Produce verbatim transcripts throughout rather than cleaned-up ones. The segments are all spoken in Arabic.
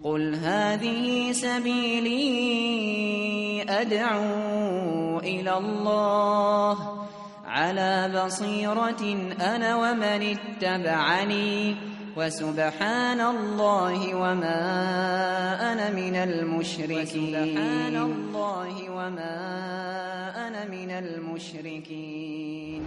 قل هذه سبيلي أدعو إلى الله على بصيرة أنا ومن اتبعني وسبحان الله وما أنا من المشركين وسبحان الله وما أنا من المشركين.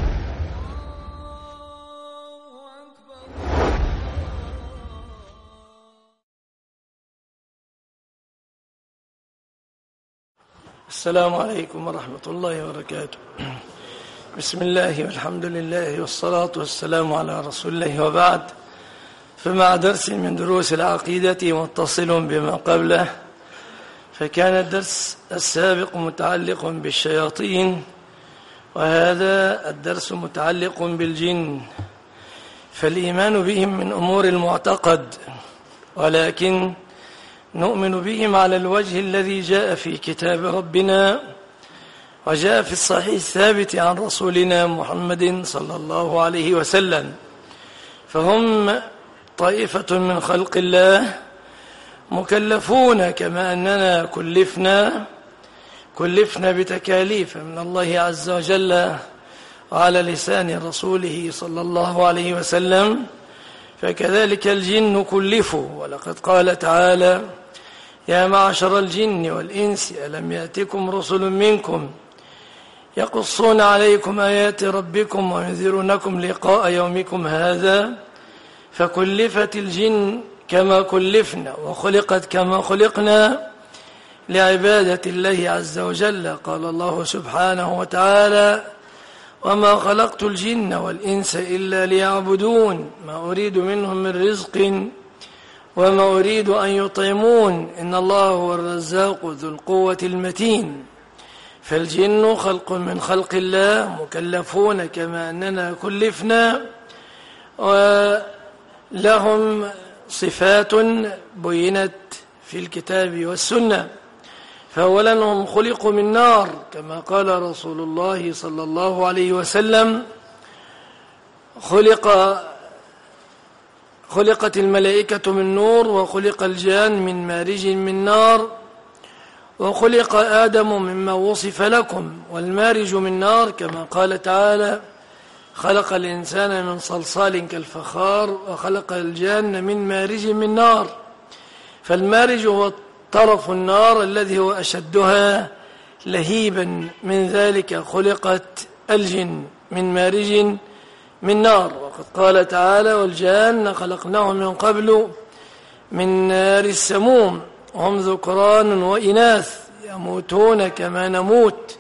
السلام عليكم ورحمة الله وبركاته. بسم الله والحمد لله والصلاة والسلام على رسول الله، وبعد، فمع درس من دروس العقيدة متصل بما قبله. فكان الدرس السابق متعلق بالشياطين، وهذا الدرس متعلق بالجن. فالإيمان بهم من أمور المعتقد، ولكن نؤمن بهم على الوجه الذي جاء في كتاب ربنا وجاء في الصحيح الثابت عن رسولنا محمد صلى الله عليه وسلم. فهم طائفة من خلق الله مكلفون كما أننا كلفنا كلفنا بتكاليف من الله عز وجل وعلى لسان رسوله صلى الله عليه وسلم، فكذلك الجن كلفوا. ولقد قال تعالى: يا معشر الجن والإنس ألم يأتكم رسل منكم يقصون عليكم آيات ربكم وينذرونكم لقاء يومكم هذا. فكلفت الجن كما كلفنا، وخلقت كما خلقنا لعبادة الله عز وجل. قال الله سبحانه وتعالى: وما خلقت الجن والإنس إلا ليعبدون ما أريد منهم من رزق وما أريد أن يطعمون إن الله هو الرزاق ذو القوة المتين. فالجن خلق من خلق الله مكلفون كما أننا كلفنا، ولهم صفات بينت في الكتاب والسنة. فأولا هم خلقوا من نار كما قال رسول الله صلى الله عليه وسلم: خلق خلقت الملائكة من نور، وخلق الجان من مارج من نار، وخلق آدم مما وصف لكم، والمارج من نار كما قال تعالى: خلق الإنسان من صلصال كالفخار، وخلق الجان من مارج من نار. فالمارج هو طرف النار الذي هو أشدها لهيبا، من ذلك خلقت الجن من مارج من نار. وقد قال تعالى: والجان خلقناه من قبل من نار السموم، هم ذكران وإناث يموتون كما نموت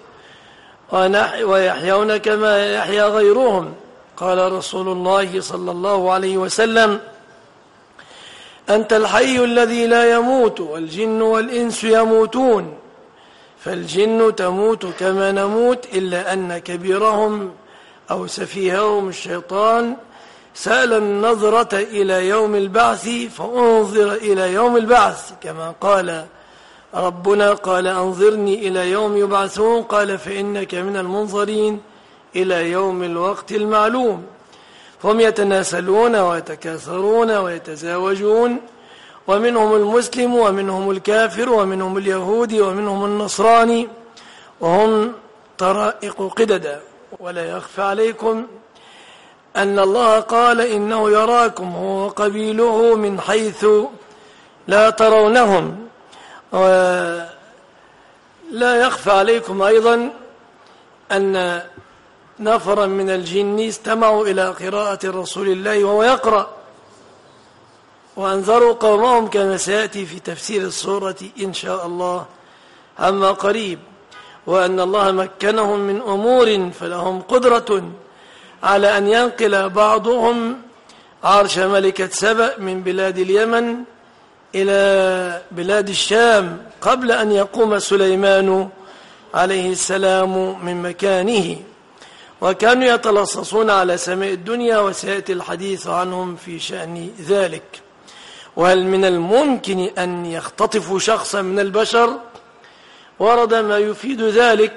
ويحيون كما يحيا غيرهم. قال رسول الله صلى الله عليه وسلم: أنت الحي الذي لا يموت، والجن والإنس يموتون. فالجن تموت كما نموت، إلا أن كبيرهم أو سفيههم الشيطان سأل النظرة إلى يوم البعث فأنظر إلى يوم البعث، كما قال ربنا: قال أنظرني إلى يوم يبعثون، قال فإنك من المنظرين إلى يوم الوقت المعلوم. هم يتناسلون ويتكاثرون ويتزاوجون، ومنهم المسلم ومنهم الكافر ومنهم اليهودي ومنهم النصراني، وهم طرائق قددا. ولا يخفى عليكم أن الله قال: إنه يراكم هو وقبيله من حيث لا ترونهم. ولا يخفى عليكم أيضا أن نفرا من الجن استمعوا إلى قراءة رسول الله وهو يقرأ، وأنذروا قومهم كما سيأتي في تفسير السورة إن شاء الله عما قريب. وأن الله مكنهم من أمور فلهم قدرة على أن ينقل بعضهم عرش ملكة سبأ من بلاد اليمن إلى بلاد الشام قبل أن يقوم سليمان عليه السلام من مكانه. وكانوا يتلصصون على سماء الدنيا، وسيأتي الحديث عنهم في شأن ذلك. وهل من الممكن أن يختطفوا شخصا من البشر؟ ورد ما يفيد ذلك.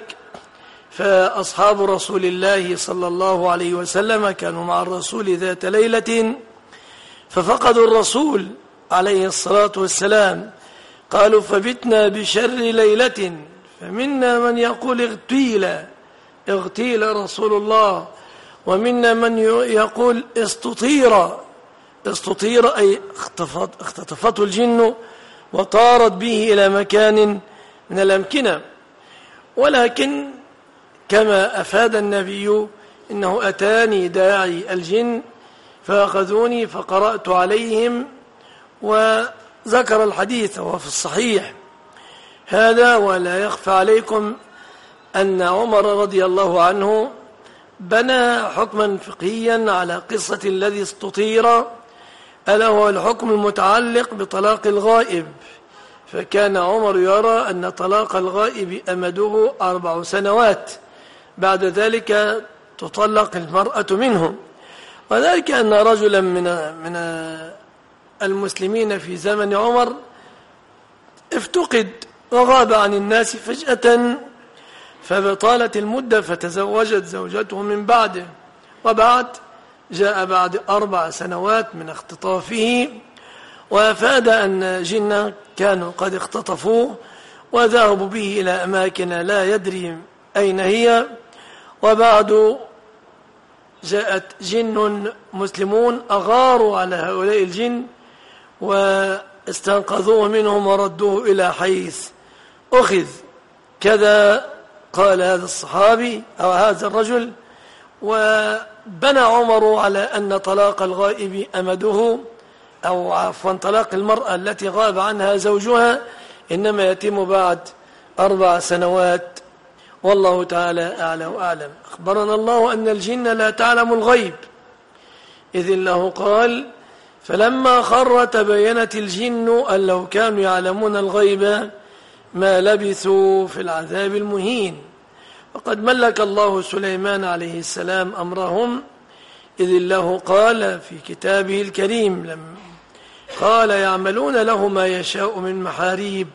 فأصحاب رسول الله صلى الله عليه وسلم كانوا مع الرسول ذات ليلة، ففقدوا الرسول عليه الصلاة والسلام قالوا فبتنا بشر ليلة فمنا من يقول اغتيل اغتيل رسول الله ومنا من يقول استطير استطير أي اختطفت اختطفته الجن وطارت به إلى مكان من الأمكنة. ولكن كما أفاد النبي إنه أتاني داعي الجن فأخذوني فقرأت عليهم، وذكر الحديث وفي الصحيح هذا. ولا يخفى عليكم أن عمر رضي الله عنه بنى حكما فقهيا على قصة الذي استطير، ألا هو الحكم المتعلق بطلاق الغائب. فكان عمر يرى أن طلاق الغائب أمده أربع سنوات، بعد ذلك تطلق المرأة منه. وذلك أن رجلا من من المسلمين في زمن عمر افتقد وغاب عن الناس فجأة، فبطالت المدة فتزوجت زوجته من بعده، وبعد جاء بعد أربع سنوات من اختطافه، وأفاد أن جنة كانوا قد اختطفوه وذهبوا به إلى أماكن لا يدري أين هي. وبعد جاءت جن مسلمون أغاروا على هؤلاء الجن واستنقذوه منهم وردوه إلى حيث أخذ. كذا قال هذا الصحابي أو هذا الرجل. وبنى عمر على أن طلاق الغائب أمده، أو عفوا طلاق المرأة التي غاب عنها زوجها إنما يتم بعد أربع سنوات، والله تعالى أعلى وأعلم. أخبرنا الله أن الجن لا تعلم الغيب، إذ الله قال فلما خر تبينت الجن أن لو كانوا يعلمون الغيب ما لبثوا في العذاب المهين. وقد ملك الله سليمان عليه السلام أمرهم، إذ الله قال في كتابه الكريم لم قال يعملون له ما يشاء من محاريب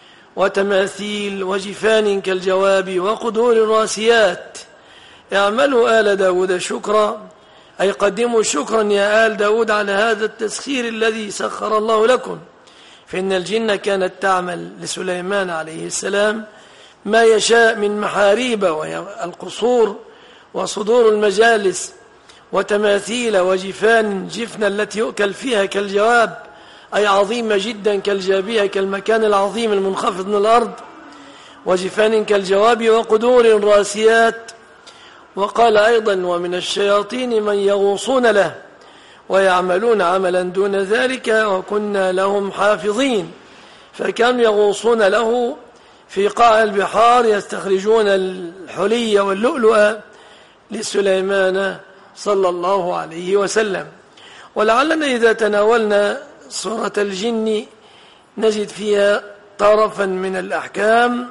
وتماثيل وجفان كالجواب وقدور الراسيات اعملوا آل داود شكرا، أي قدموا شكرا يا آل داود على هذا التسخير الذي سخر الله لكم. فإن الجن كانت تعمل لسليمان عليه السلام ما يشاء من محاريب وهي القصور وصدور المجالس وتماثيل وجفان، جفن التي يؤكل فيها كالجواب أي عظيمة جدا كالجابية كالمكان العظيم المنخفض من الأرض، وجفان كالجواب وقدور راسيات. وقال أيضا ومن الشياطين من يغوصون له ويعملون عملا دون ذلك وكنا لهم حافظين. فكانوا يغوصون له في قاع البحار يستخرجون الحلي واللؤلؤ لسليمان صلى الله عليه وسلم. ولعلنا إذا تناولنا سورة الجن نجد فيها طرفا من الأحكام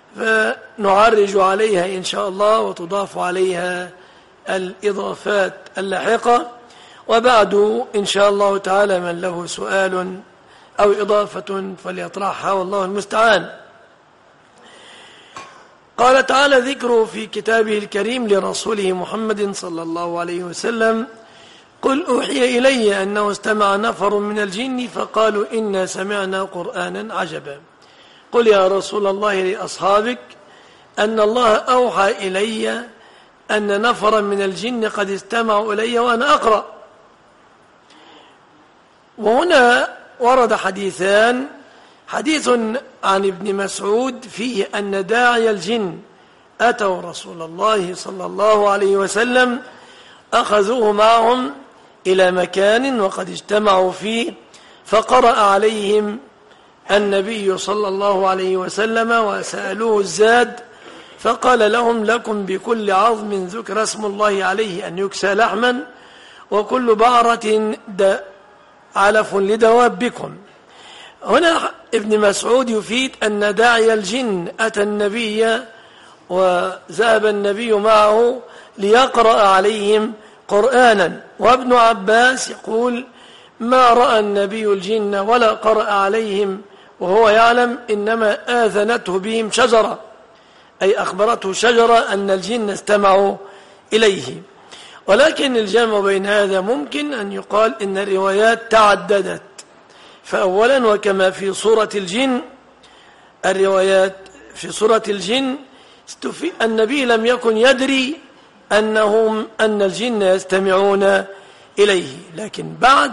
فنعرج عليها إن شاء الله، وتضاف عليها الإضافات اللاحقة. وبعد إن شاء الله تعالى من له سؤال أو إضافة فليطرحها والله المستعان. قال تعالى ذكره في كتابه الكريم لرسوله محمد صلى الله عليه وسلم قل أوحي إلي أنه استمع نفر من الجن فقالوا إنا سمعنا قرآنا عجبا. قل يا رسول الله لأصحابك أن الله أوحى إلي أن نفرا من الجن قد استمعوا إلي وأنا أقرأ. وهنا ورد حديثان، حديث عن ابن مسعود فيه أن داعي الجن أتوا رسول الله صلى الله عليه وسلم أخذوه معهم إلى مكان وقد اجتمعوا فيه فقرأ عليهم النبي صلى الله عليه وسلم وسألوه الزاد فقال لهم لكم بكل عظم ذكر اسم الله عليه أن يكسى لحما وكل بعرة علف لدوابكم. هنا ابن مسعود يفيد أن داعي الجن أتى النبي وذهب النبي معه ليقرأ عليهم قرآنا. وابن عباس يقول ما رأى النبي الجن ولا قرأ عليهم وهو يعلم، إنما آذنته بهم شجرة، أي أخبرته شجرة أن الجن استمعوا إليه. ولكن الجمع بين هذا ممكن أن يقال إن الروايات تعددت، فأولا وكما في سورة الجن الروايات في سورة الجن النبي لم يكن يدري أنهم أن الجن يستمعون إليه، لكن بعد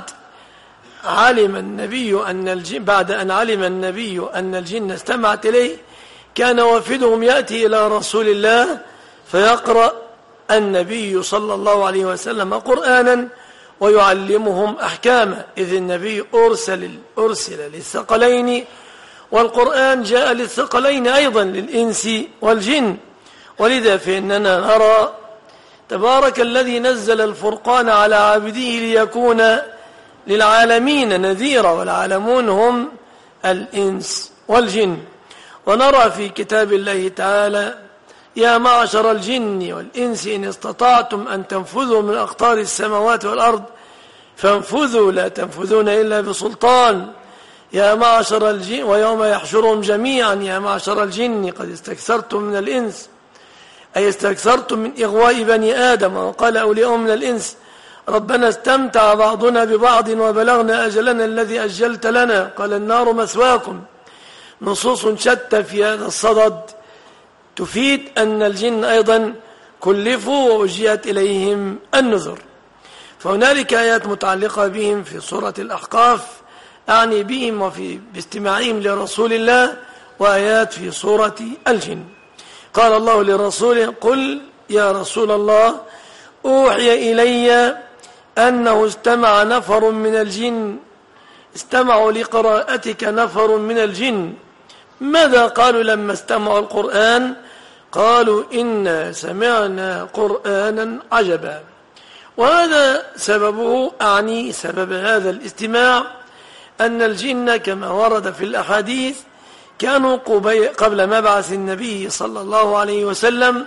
علم النبي أن الجن بعد أن علم النبي أن الجن استمعت إليه كان وافدهم يأتي إلى رسول الله فيقرأ النبي صلى الله عليه وسلم قرآنا ويعلمهم أحكامه، إذ النبي أرسل أرسل للثقلين، والقرآن جاء للثقلين أيضا للإنس والجن. ولذا فإننا نرى تبارك الذي نزل الفرقان على عبده ليكون للعالمين نذيرا، والعالمون هم الإنس والجن. ونرى في كتاب الله تعالى: يا معشر الجن والإنس إن استطعتم أن تنفذوا من أقطار السماوات والأرض فانفذوا لا تنفذون إلا بسلطان. يا معشر الجن، ويوم يحشرهم جميعا: يا معشر الجن قد استكثرتم من الإنس، أي استكثرتم من إغواء بني آدم. وقال أولياء من الإنس: ربنا استمتع بعضنا ببعض وبلغنا أجلنا الذي أجلت لنا، قال النار مثواكم. نصوص شتى في هذا الصدد تفيد أن الجن أيضا كلفوا وأجيت إليهم النذر. فهنالك آيات متعلقة بهم في سورة الأحقاف أعني بهم وفي باستماعهم لرسول الله، وآيات في سورة الجن. قال الله لرسوله: قل يا رسول الله أوحي إلي أنه استمع نفر من الجن استمعوا لقراءتك نفر من الجن، ماذا قالوا لما استمعوا القرآن؟ قالوا إنا سمعنا قرآنا عجبا. وهذا سببه أعني سبب هذا الاستماع أن الجن كما ورد في الأحاديث كانوا قبل مبعث النبي صلى الله عليه وسلم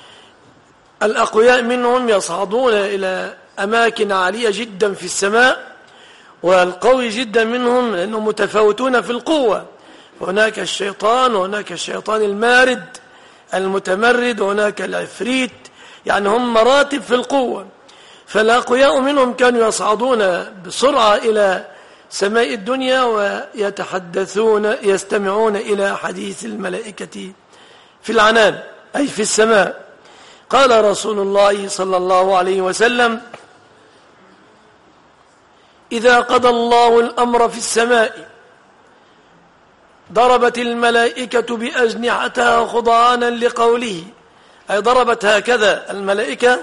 الأقوياء منهم يصعدون إلى أماكن عالية جدا في السماء، والقوي جدا منهم لأنهم متفاوتون في القوة. هناك الشيطان وهناك الشيطان المارد المتمرد وهناك العفريت، يعني هم مراتب في القوة. فالأقوياء منهم كانوا يصعدون بسرعة إلى سماء الدنيا ويتحدثون يستمعون إلى حديث الملائكة في العنان أي في السماء. قال رسول الله صلى الله عليه وسلم: إذا قضى الله الأمر في السماء ضربت الملائكة بأجنحتها خضعانا لقوله، أي ضربت هكذا الملائكة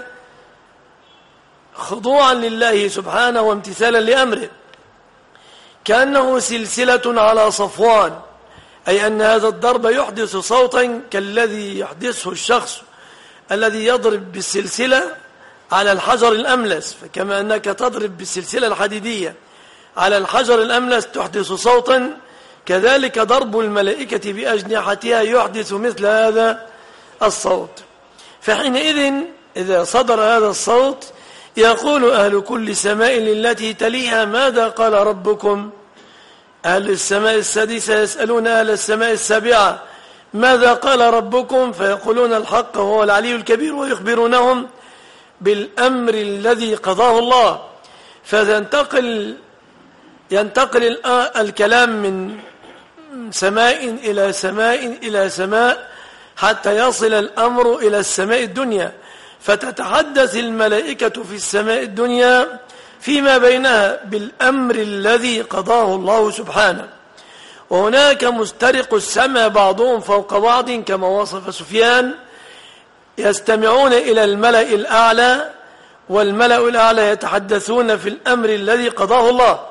خضوعا لله سبحانه وامتثالا لأمره، كأنه سلسلة على صفوان، أي أن هذا الضرب يحدث صوتا كالذي يحدثه الشخص الذي يضرب بالسلسلة على الحجر الأملس، فكما أنك تضرب بالسلسلة الحديدية على الحجر الأملس تحدث صوتا، كذلك ضرب الملائكة بأجنحتها يحدث مثل هذا الصوت. فحينئذ إذا صدر هذا الصوت يقول أهل كل سماء للتي تليها: ماذا قال ربكم؟ أهل السماء السادسة يسألون أهل السماء السابعة: ماذا قال ربكم؟ فيقولون الحق وهو العلي الكبير، ويخبرونهم بالأمر الذي قضاه الله. فينتقل ينتقل الكلام من سماء إلى سماء إلى سماء حتى يصل الأمر إلى السماء الدنيا، فتتحدث الملائكة في السماء الدنيا فيما بينها بالأمر الذي قضاه الله سبحانه. وهناك مسترق السماء بعضهم فوق بعض كما وصف سفيان، يستمعون إلى الملأ الأعلى، والملأ الأعلى يتحدثون في الأمر الذي قضاه الله.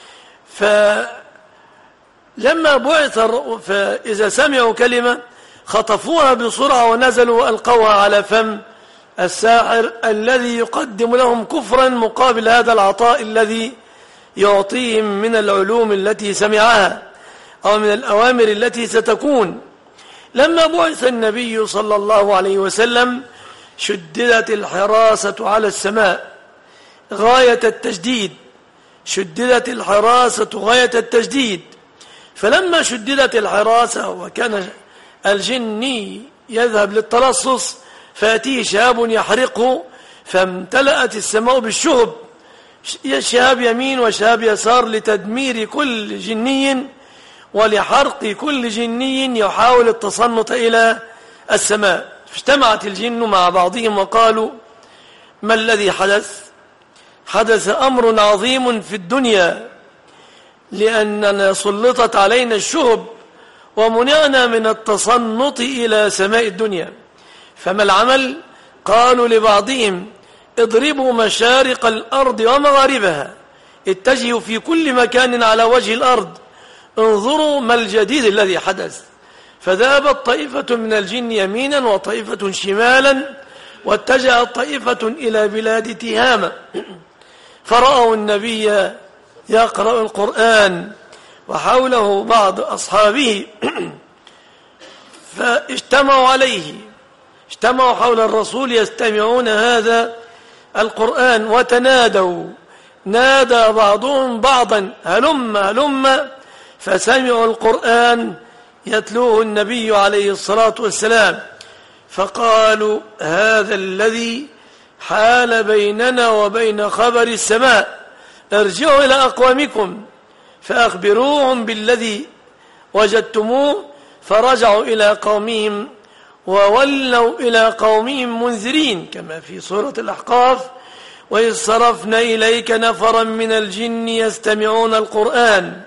فلما بعث فإذا سمعوا كلمة خطفوها بسرعة ونزلوا وألقوها على فم الساحر الذي يقدم لهم كفرا مقابل هذا العطاء الذي يعطيهم من العلوم التي سمعها أو من الأوامر التي ستكون. لما بعث النبي صلى الله عليه وسلم شددت الحراسة على السماء غاية التشديد، شددت الحراسة غاية التشديد. فلما شددت الحراسة وكان الجني يذهب للتلصص فيأتيه شهاب يحرقه، فامتلأت السماء بالشهب، شهاب يمين وشهاب يسار لتدمير كل جني ولحرق كل جني يحاول التصنت إلى السماء. فاجتمعت الجن مع بعضهم وقالوا: ما الذي حدث؟ حدث أمر عظيم في الدنيا، لأننا سلطت علينا الشهب ومنعنا من التصنت إلى سماء الدنيا. فما العمل؟ قالوا لبعضهم: اضربوا مشارق الأرض ومغاربها، اتجهوا في كل مكان على وجه الأرض، انظروا ما الجديد الذي حدث. فذهبت طائفة من الجن يمينا وطائفة شمالا، واتجهت طائفة إلى بلاد تهامة، فرأوا النبي يقرأ القرآن وحوله بعض أصحابه فاجتمعوا عليه، اجتمعوا حول الرسول يستمعون هذا القرآن وتنادوا، نادى بعضهم بعضا: هلم هلم، فسمعوا القرآن يتلوه النبي عليه الصلاة والسلام، فقالوا: هذا الذي حال بيننا وبين خبر السماء، ارجعوا إلى أقوامكم فأخبروهم بالذي وجدتموه. فرجعوا إلى قومهم وولوا إلى قومهم منذرين، كما في سورة الأحقاف: وإذ صرفنا إليك نفرا من الجن يستمعون القرآن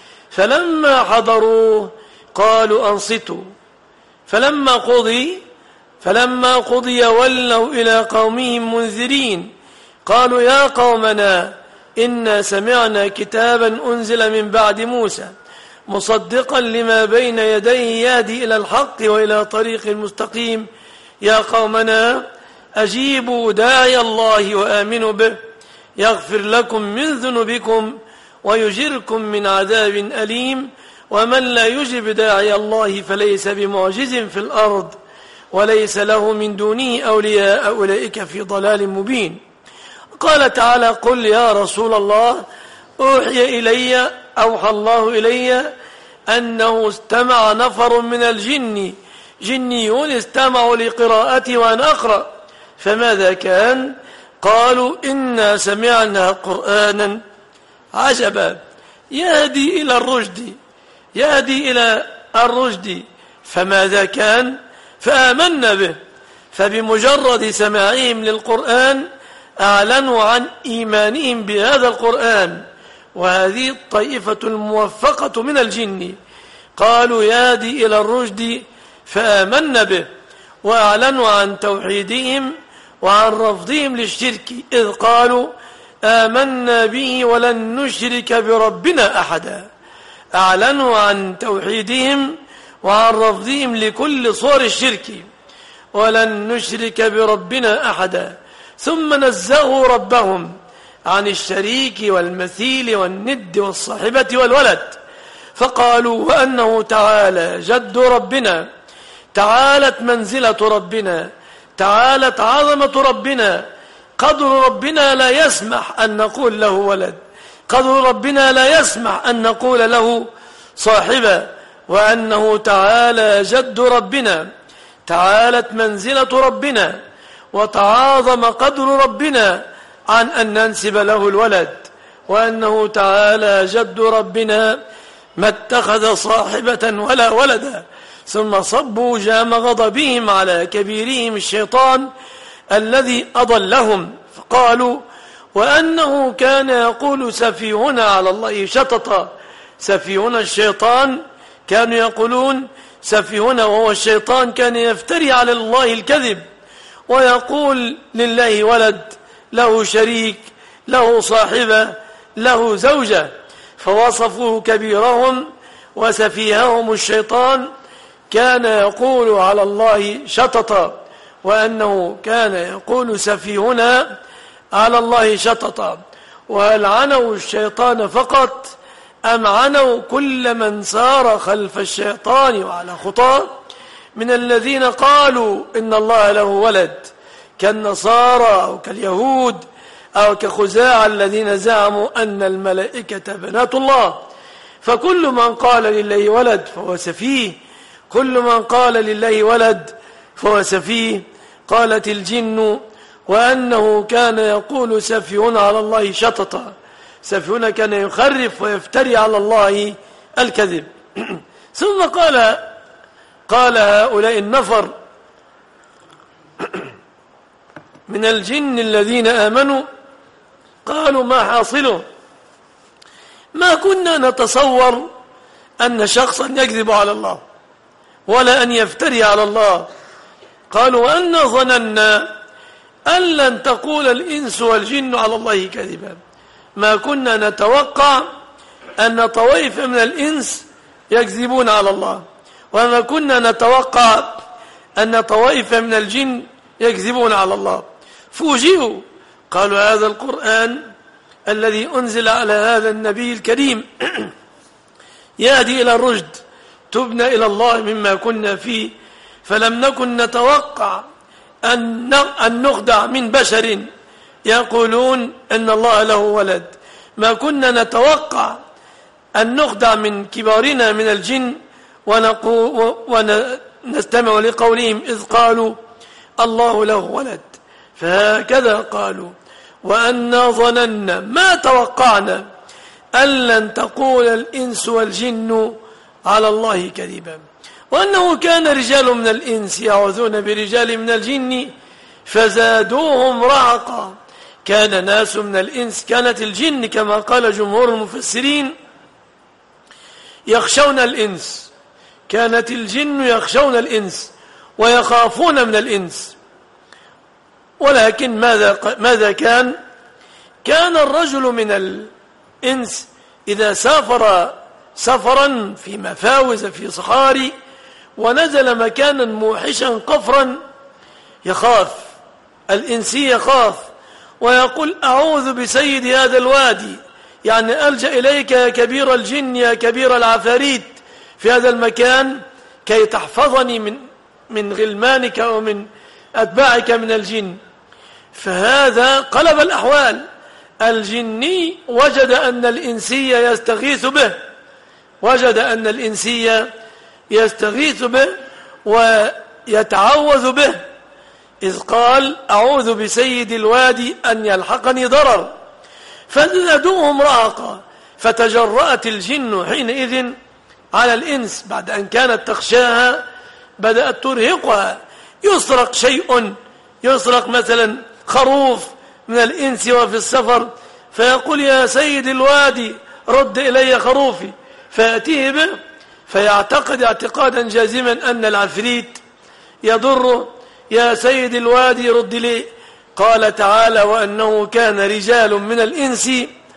فلما حضروه قالوا أنصتوا فلما قضي فلما قضي ولوا إلى قومهم منذرين قالوا: يا قومنا إنا سمعنا كتابا أنزل من بعد موسى مصدقا لما بين يديه يهدي إلى الحق وإلى طريق مستقيم، يا قومنا أجيبوا داعي الله وآمنوا به يغفر لكم من ذنوبكم ويجركم من عذاب أليم، ومن لا يجب داعي الله فليس بمعجز في الأرض وليس له من دونه أولياء أولئك في ضلال مبين. قال تعالى: قل يا رسول الله أوحي إلي أوحى الله إلي أنه استمع نفر من الجن جنيون استمعوا لقراءتي وأنا أقرأ، فماذا كان؟ قالوا: إنا سمعنا قرآنا عجبا يهدي إلى الرشد يهدي إلى الرشد فماذا كان؟ فآمنا به. فبمجرد سماعهم للقرآن أعلنوا عن إيمانهم بهذا القرآن. وهذه الطائفة الموفقة من الجن قالوا: يهدي إلى الرشد فآمنا به، وأعلنوا عن توحيدهم وعن رفضهم للشرك، إذ قالوا: آمنا به ولن نشرك بربنا أحدا. أعلنوا عن توحيدهم وعن رفضهم لكل صور الشرك، ولن نشرك بربنا أحدا، ثم نزهوا ربهم عن الشريك والمثيل والند والصاحبة والولد، فقالوا: وأنه تعالى جد ربنا، تعالت منزلة ربنا، تعالت عظمة ربنا، قدر ربنا لا يسمح أن نقول له ولد، قدر ربنا لا يسمح أن نقول له صاحبة، وأنه تعالى جد ربنا، تعالت منزلة ربنا، وتعاظم قدر ربنا عن أن ننسب له الولد، وأنه تعالى جد ربنا ما اتخذ صاحبة ولا ولدا. ثم صبوا جام غضبهم على كبيرهم الشيطان الذي أضلهم، فقالوا: وأنه كان يقول سفيهنا على الله شططا. سفيهنا الشيطان، كانوا يقولون سفيهنا، وهو الشيطان كان يفتري على الله الكذب ويقول لله ولد، له شريك، له صاحبة، له زوجة. فوصفوا كبيرهم وسفيههم الشيطان كان يقول على الله شططا، وأنه كان يقول سفيهنا على الله شططا. وهل عنوا الشيطان فقط أم عنوا كل من سار خلف الشيطان وعلى خطاه من الذين قالوا إن الله له ولد، كالنصارى أو كاليهود أو كخزاعة الذين زعموا أن الملائكة بنات الله؟ فكل من قال لله ولد فهو سفيه، كل من قال لله ولد فهو سفيه. قالت الجن: وأنه كان يقول سفيهنا على الله شططا، سفيهنا كان يخرف ويفتري على الله الكذب. ثم قال قال هؤلاء النفر من الجن الذين آمنوا قالوا ما حاصله؟ ما كنا نتصور أن شخصا يكذب على الله ولا أن يفتري على الله. قالوا وأنا ظننا أن لن تقول الإنس والجن على الله كذبا، ما كنا نتوقع أن طوائف من الإنس يكذبون على الله، وما كنا نتوقع أن طوائف من الجن يكذبون على الله. فوجئوا قالوا هذا القرآن الذي أنزل على هذا النبي الكريم يهدي إلى الرشد، تبنا إلى الله مما كنا فيه، فلم نكن نتوقع أن نخدع من بشر يقولون أن الله له ولد، ما كنا نتوقع أن نخدع من كبارنا من الجن ونستمع لقولهم إذ قالوا الله له ولد. فهكذا قالوا وأنا ظننا، ما توقعنا أن لن تقول الإنس والجن على الله كذبا، وأنه كان رجال من الإنس يعوذون برجال من الجن فزادوهم رهقا. كان ناس من الإنس، كانت الجن كما قال جمهور المفسرين يخشون الإنس، كانت الجن يخشون الإنس ويخافون من الإنس. ولكن ماذا ماذا كان؟ كان الرجل من الإنس إذا سافر سفرا في مفاوز في صحاري ونزل مكانا موحشا قفرا يخاف، الإنسي يخاف ويقول أعوذ بسيد هذا الوادي، يعني ألجأ إليك يا كبير الجن يا كبير العفاريت في هذا المكان كي تحفظني من من غلمانك ومن أتباعك من الجن. فهذا قلب الأحوال، الجني وجد أن الإنسي يستغيث به، وجد أن الإنسي يستغيث به ويتعوذ به، إذ قال أعوذ بسيد الوادي أن يلحقني ضرر، فزادوهم رهقا. فتجرأت الجن حينئذ على الإنس بعد أن كانت تخشاها، بدأت ترهقها، يسرق شيء، يسرق مثلا خروف من الإنس وفي السفر فيقول يا سيد الوادي رد إلي خروفي، فيأتيه به فيعتقد اعتقادا جازما أن العفريت يضر، يا سيد الوادي رد لي. قال تعالى وأنه كان رجال من الإنس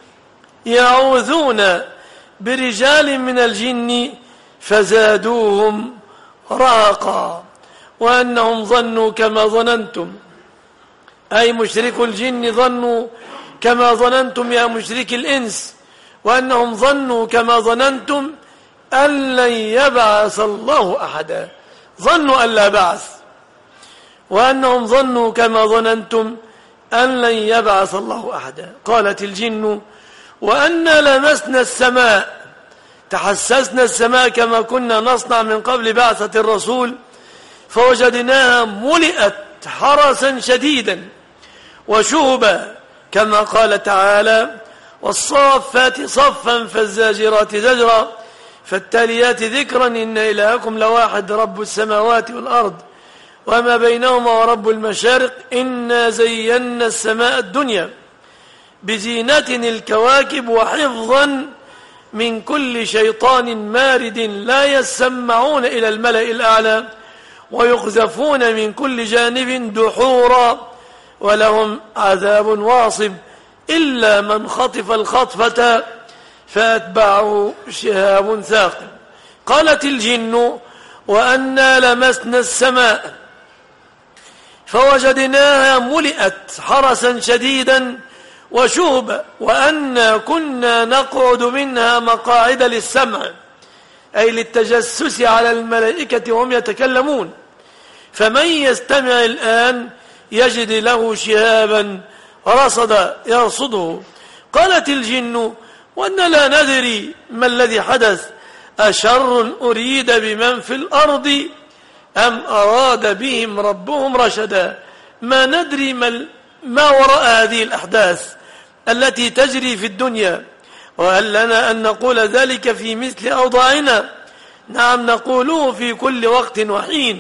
يعوذون برجال من الجن فزادوهم رهقا وأنهم ظنوا كما ظننتم، أي مشرك الجن ظنوا كما ظننتم يا مشرك الإنس، وأنهم ظنوا كما ظننتم أن لن يبعث الله أحدا، ظنوا أن لا بعث، وأنهم ظنوا كما ظننتم أن لن يبعث الله أحدا. قالت الجن وأنا لمسنا السماء، تحسسنا السماء كما كنا نصنع من قبل بعثة الرسول، فوجدناها ملئت حرسا شديدا وشهبا، كما قال تعالى والصافات صفا فالزاجرات زجرا فالتاليات ذكرا إن إلهكم لواحد رب السماوات والأرض وما بينهما ورب المشارق إنا زينا السماء الدنيا بزينة الكواكب وحفظا من كل شيطان مارد لا يسمعون إلى الملأ الأعلى ويقذفون من كل جانب دحورا ولهم عذاب واصب إلا من خطف الخطفة فأتبعه شهاب ثاقب. قالت الجن وأنا لمسنا السماء فوجدناها ملئت حرسا شديدا وشهبا وأنا كنا نقعد منها مقاعد للسمع، أي للتجسس على الملائكة وهم يتكلمون، فمن يستمع الآن يجد له شهابا رصدا يرصده. قالت الجن وأن لا ندري ما الذي حدث، أشر أريد بمن في الأرض أم أراد بهم ربهم رشدا، ما ندري ما ما وراء هذه الأحداث التي تجري في الدنيا، وهل لنا أن نقول ذلك في مثل أوضاعنا؟ نعم نقوله في كل وقت وحين.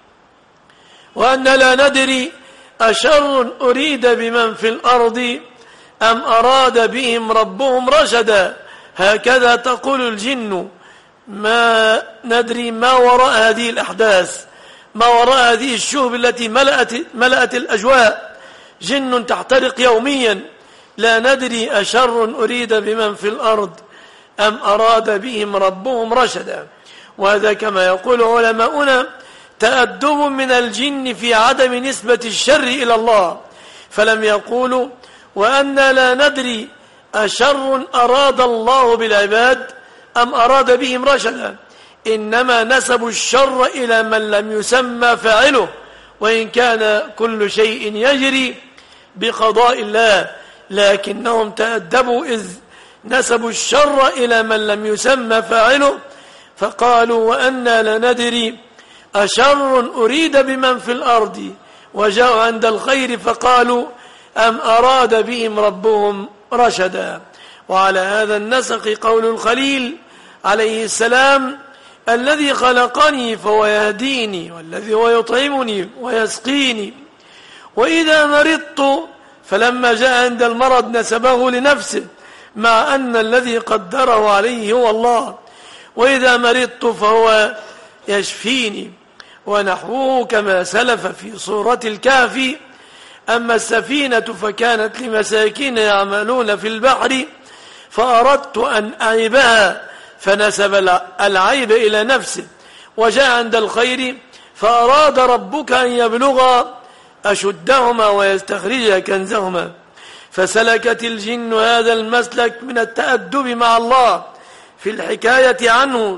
وأن لا ندري أشر أريد بمن في الأرض أم أراد بهم ربهم رشدا، هكذا تقول الجن. ما ندري ما وراء هذه الأحداث، ما وراء هذه الشهب التي ملأت, ملأت الأجواء. جن تحترق يوميا، لا ندري أشر أريد بمن في الأرض أم أراد بهم ربهم رشدا. وهذا كما يقول علماؤنا تأدب من الجن في عدم نسبة الشر إلى الله، فلم يقولوا وأن لا ندري أشر أراد الله بالعباد أم أراد بهم رشدا، إنما نسبوا الشر إلى من لم يسمى فاعله، وإن كان كل شيء يجري بقضاء الله، لكنهم تأدبوا إذ نسبوا الشر إلى من لم يسمى فاعله، فقالوا وأنا لندري أشر أريد بمن في الأرض، وجاءوا عند الخير فقالوا أم أراد بهم ربهم رشدا. وعلى هذا النسق قول الخليل عليه السلام الذي خلقني فهو يهديني، والذي هو يطعمني ويسقيني، وإذا مرضت، فلما جاء عند المرض نسبه لنفسه مع أن الذي قدره عليه هو الله، وإذا مرضت فهو يشفيني، ونحوه كما سلف في سورة الكهف. أما السفينة فكانت لمساكين يعملون في البحر فأردت أن أعيبها، فنسب العيب إلى نفسه. وجاء عند الخير فأراد ربك أن يبلغ أشدهما ويستخرج كنزهما، فسلكت الجن هذا المسلك من التأدب مع الله في الحكاية عنه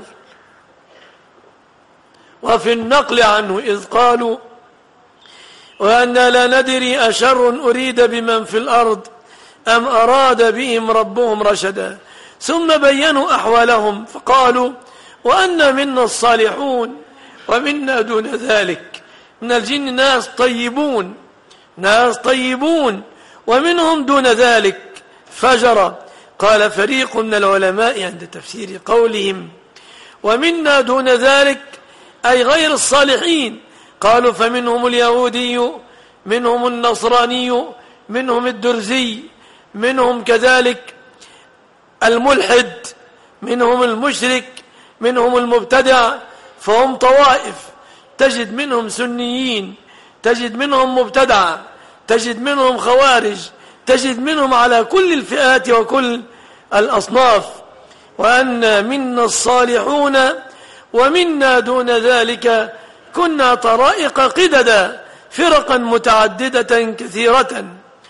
وفي النقل عنه، إذ قالوا وأنا لا ندري أشر أريد بمن في الأرض أم أراد بهم ربهم رشدا. ثم بينوا أحوالهم فقالوا وأنا منا الصالحون ومنا دون ذلك. من الجن ناس طيبون ناس طيبون ومنهم دون ذلك فجر. قال فريق من العلماء عند تفسير قولهم ومنا دون ذلك أي غير الصالحين، قالوا فمنهم اليهودي، منهم النصراني، منهم الدرزي، منهم كذلك الملحد، منهم المشرك، منهم المبتدع، فهم طوائف. تجد منهم سنيين، تجد منهم مبتدع، تجد منهم خوارج، تجد منهم على كل الفئات وكل الأصناف. وأن منا الصالحون ومنا دون ذلك كنا طرائق قددا فرقا متعددة كثيرة.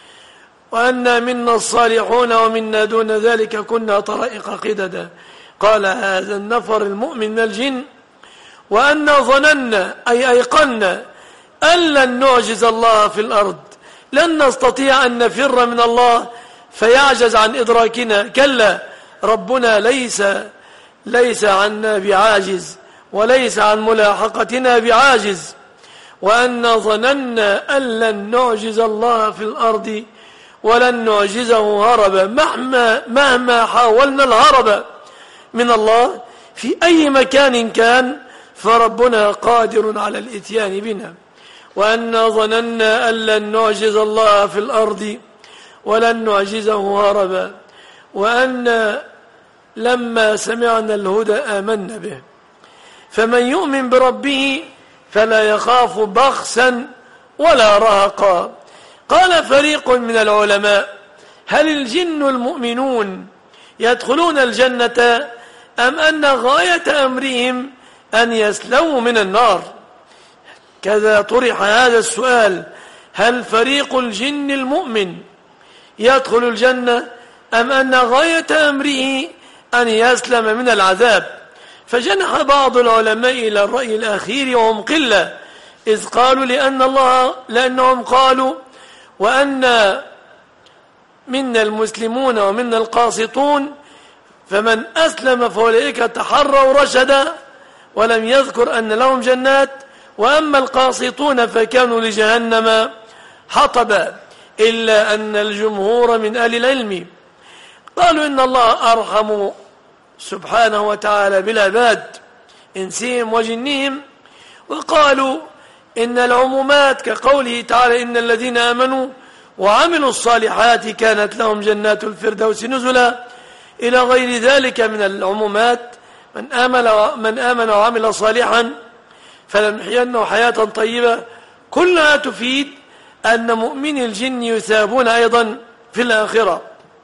وأن منا الصالحون ومنا دون ذلك كنا طرائق قددا. قال هذا النفر المؤمن من الجن وأنا ظننا أي أيقنا أن لن نعجز الله في الأرض، لن نستطيع أن نفر من الله فيعجز عن إدراكنا. كلا، ربنا ليس ليس عنا بعاجز وليس عن ملاحقتنا بعاجز. وأنا ظننا أن لن نعجز الله في الأرض ولن نعجزه هربا، مهما, مهما حاولنا الهرب من الله في أي مكان كان فربنا قادر على الإتيان بنا. وأنا ظننا أن لن نعجز الله في الأرض ولن نعجزه هربا، وأن لما سمعنا الهدى آمنا به، فمن يؤمن بربه فلا يخاف بخسا ولا رهقا. قال فريق من العلماء هل الجن المؤمنون يدخلون الجنة أم أن غاية أمرهم أن يسلموا من النار؟ كذا طرح هذا السؤال، هل فريق الجن المؤمن يدخل الجنة أم أن غاية أمره أن يسلم من العذاب؟ فجنح بعض العلماء إلى الرأي الأخير وهم قلة، إذ قالوا لأن الله لأنهم قالوا وأن منا المسلمون ومنا القاسطون، فمن أسلم فأولئك تحروا رشدا، ولم يذكر أن لهم جنات، وأما القاسطون فكانوا لجهنم حطبا. إلا أن الجمهور من أهل العلم قالوا إن الله أرحم سبحانه وتعالى بالعباد إنسهم وجنهم، وقالوا إن العمومات كقوله تعالى إن الذين آمنوا وعملوا الصالحات كانت لهم جنات الفردوس نزلا إلى غير ذلك من العمومات. من آمن, من آمن وعمل صالحا فلنحيينه حياة طيبة، كلها تفيد أن مؤمني الجن يثابون أيضا في الآخرة.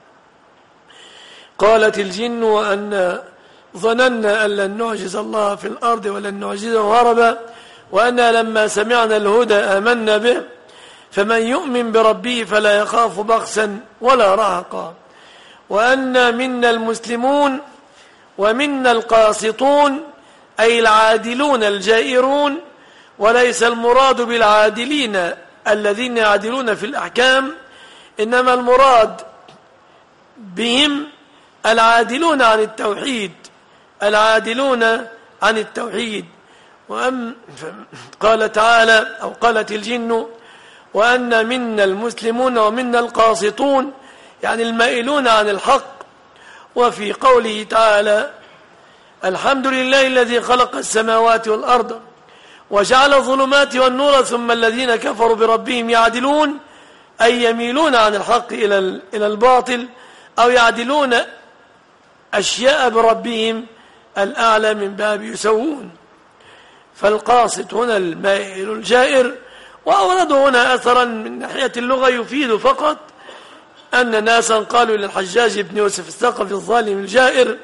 قالت الجن وأن ظننا أن لن نعجز الله في الأرض ولن نعجزه هربا وأنا لما سمعنا الهدى آمنا به فمن يؤمن بربه فلا يخاف بخسا ولا رهقا، وأن منا المسلمون ومنا القاسطون أي العادلون الجائرون، وليس المراد بالعادلين الذين يعدلون في الأحكام، إنما المراد بهم العادلون عن التوحيد، العادلون عن التوحيد. وأم قال تعالى أو قالت الجن وأن منا المسلمون ومنا القاسطون يعني المائلون عن الحق. وفي قوله تعالى الحمد لله الذي خلق السماوات والأرض وجعل الظلمات والنور ثم الذين كفروا بربهم يعدلون أي يميلون عن الحق إلى إلى الباطل أو يعدلون أشياء بربهم الأعلى من باب يسوون. فالقاسط هنا المائل الجائر، وأوردوا هنا أثرا من ناحية اللغة يفيد فقط أن ناسا قالوا للحجاج بن يوسف الثقفي الظالم الجائر،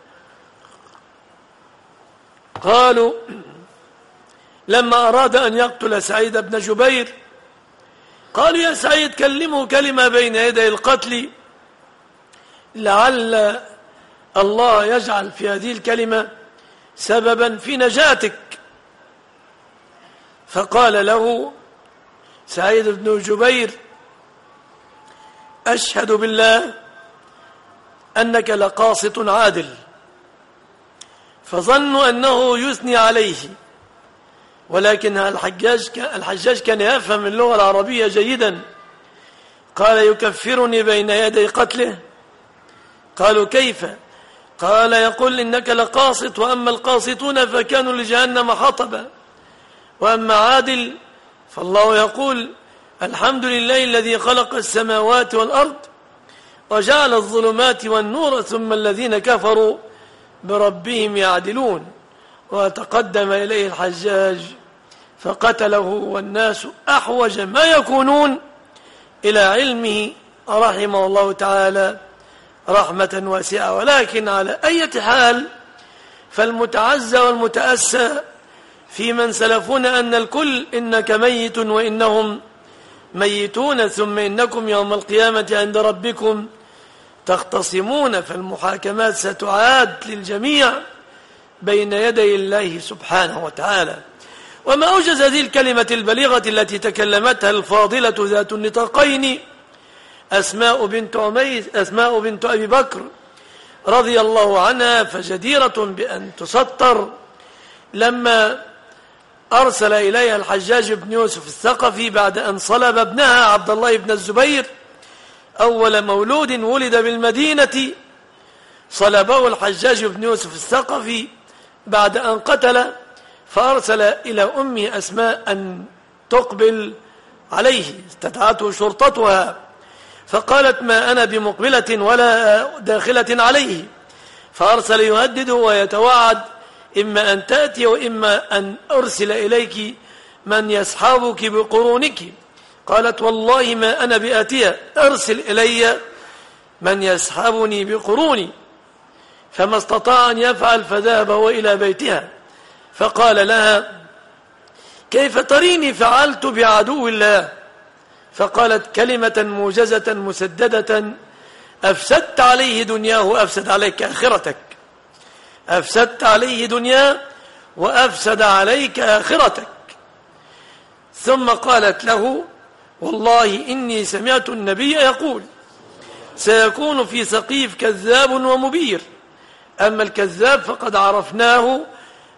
قالوا لما أراد أن يقتل سعيد بن جبير قالوا يا سعيد كلمه كلمة بين يدي القتل لعل الله يجعل في هذه الكلمة سببا في نجاتك. فقال له سعيد بن جبير أشهد بالله أنك لقاسط عادل. فظنوا أنه يثني عليه، ولكن الحجاج الحجاج كان يفهم اللغة العربية جيدا. قال يكفرني بين يدي قتله؟ قالوا كيف؟ قال يقول إنك لقاسط وأما القاسطون فكانوا لجهنم حطبا، وأما عادل فالله يقول الحمد لله الذي خلق السماوات والأرض وجعل الظلمات والنور ثم الذين كفروا بربهم يعدلون. وتقدم إليه الحجاج فقتله، والناس أحوج ما يكونون إلى علمه رحمه الله تعالى رحمة واسعة. ولكن على أي حال فالمتعزى والمتأسى في من سلفون أن الكل إنك ميت وإنهم ميتون ثم إنكم يوم القيامة عند ربكم تختصمون، فالمحاكمات ستعاد للجميع بين يدي الله سبحانه وتعالى. وما أوجز هذه الكلمة البليغة التي تكلمتها الفاضلة ذات النطاقين أسماء بنت عميس أسماء بنت أبي بكر رضي الله عنها، فجديرة بأن تسطر. لما أرسل إليها الحجاج بن يوسف الثقفي بعد أن صلب ابنها عبد الله بن الزبير أول مولود ولد بالمدينة، صلبه الحجاج بن يوسف الثقفي بعد أن قتل، فأرسل إلى أمه أسماء أن تقبل عليه، استدعته شرطتها فقالت ما أنا بمقبلة ولا داخلة عليه، فأرسل يهدده ويتوعد إما أن تأتي وإما أن أرسل إليك من يسحبك بقرونك. قالت والله ما أنا بآتية، أرسل إلي من يسحبني بقروني. فما استطاع أن يفعل فذهب هو إلى بيتها فقال لها كيف تريني فعلت بعدو الله؟ فقالت كلمة موجزة مسددة أفسدت عليه دنياه وأفسد عليك آخرتك، أفسدت عليه دنياه وأفسد عليك آخرتك. ثم قالت له والله إني سمعت النبي يقول سيكون في ثقيف كذاب ومبير، أما الكذاب فقد عرفناه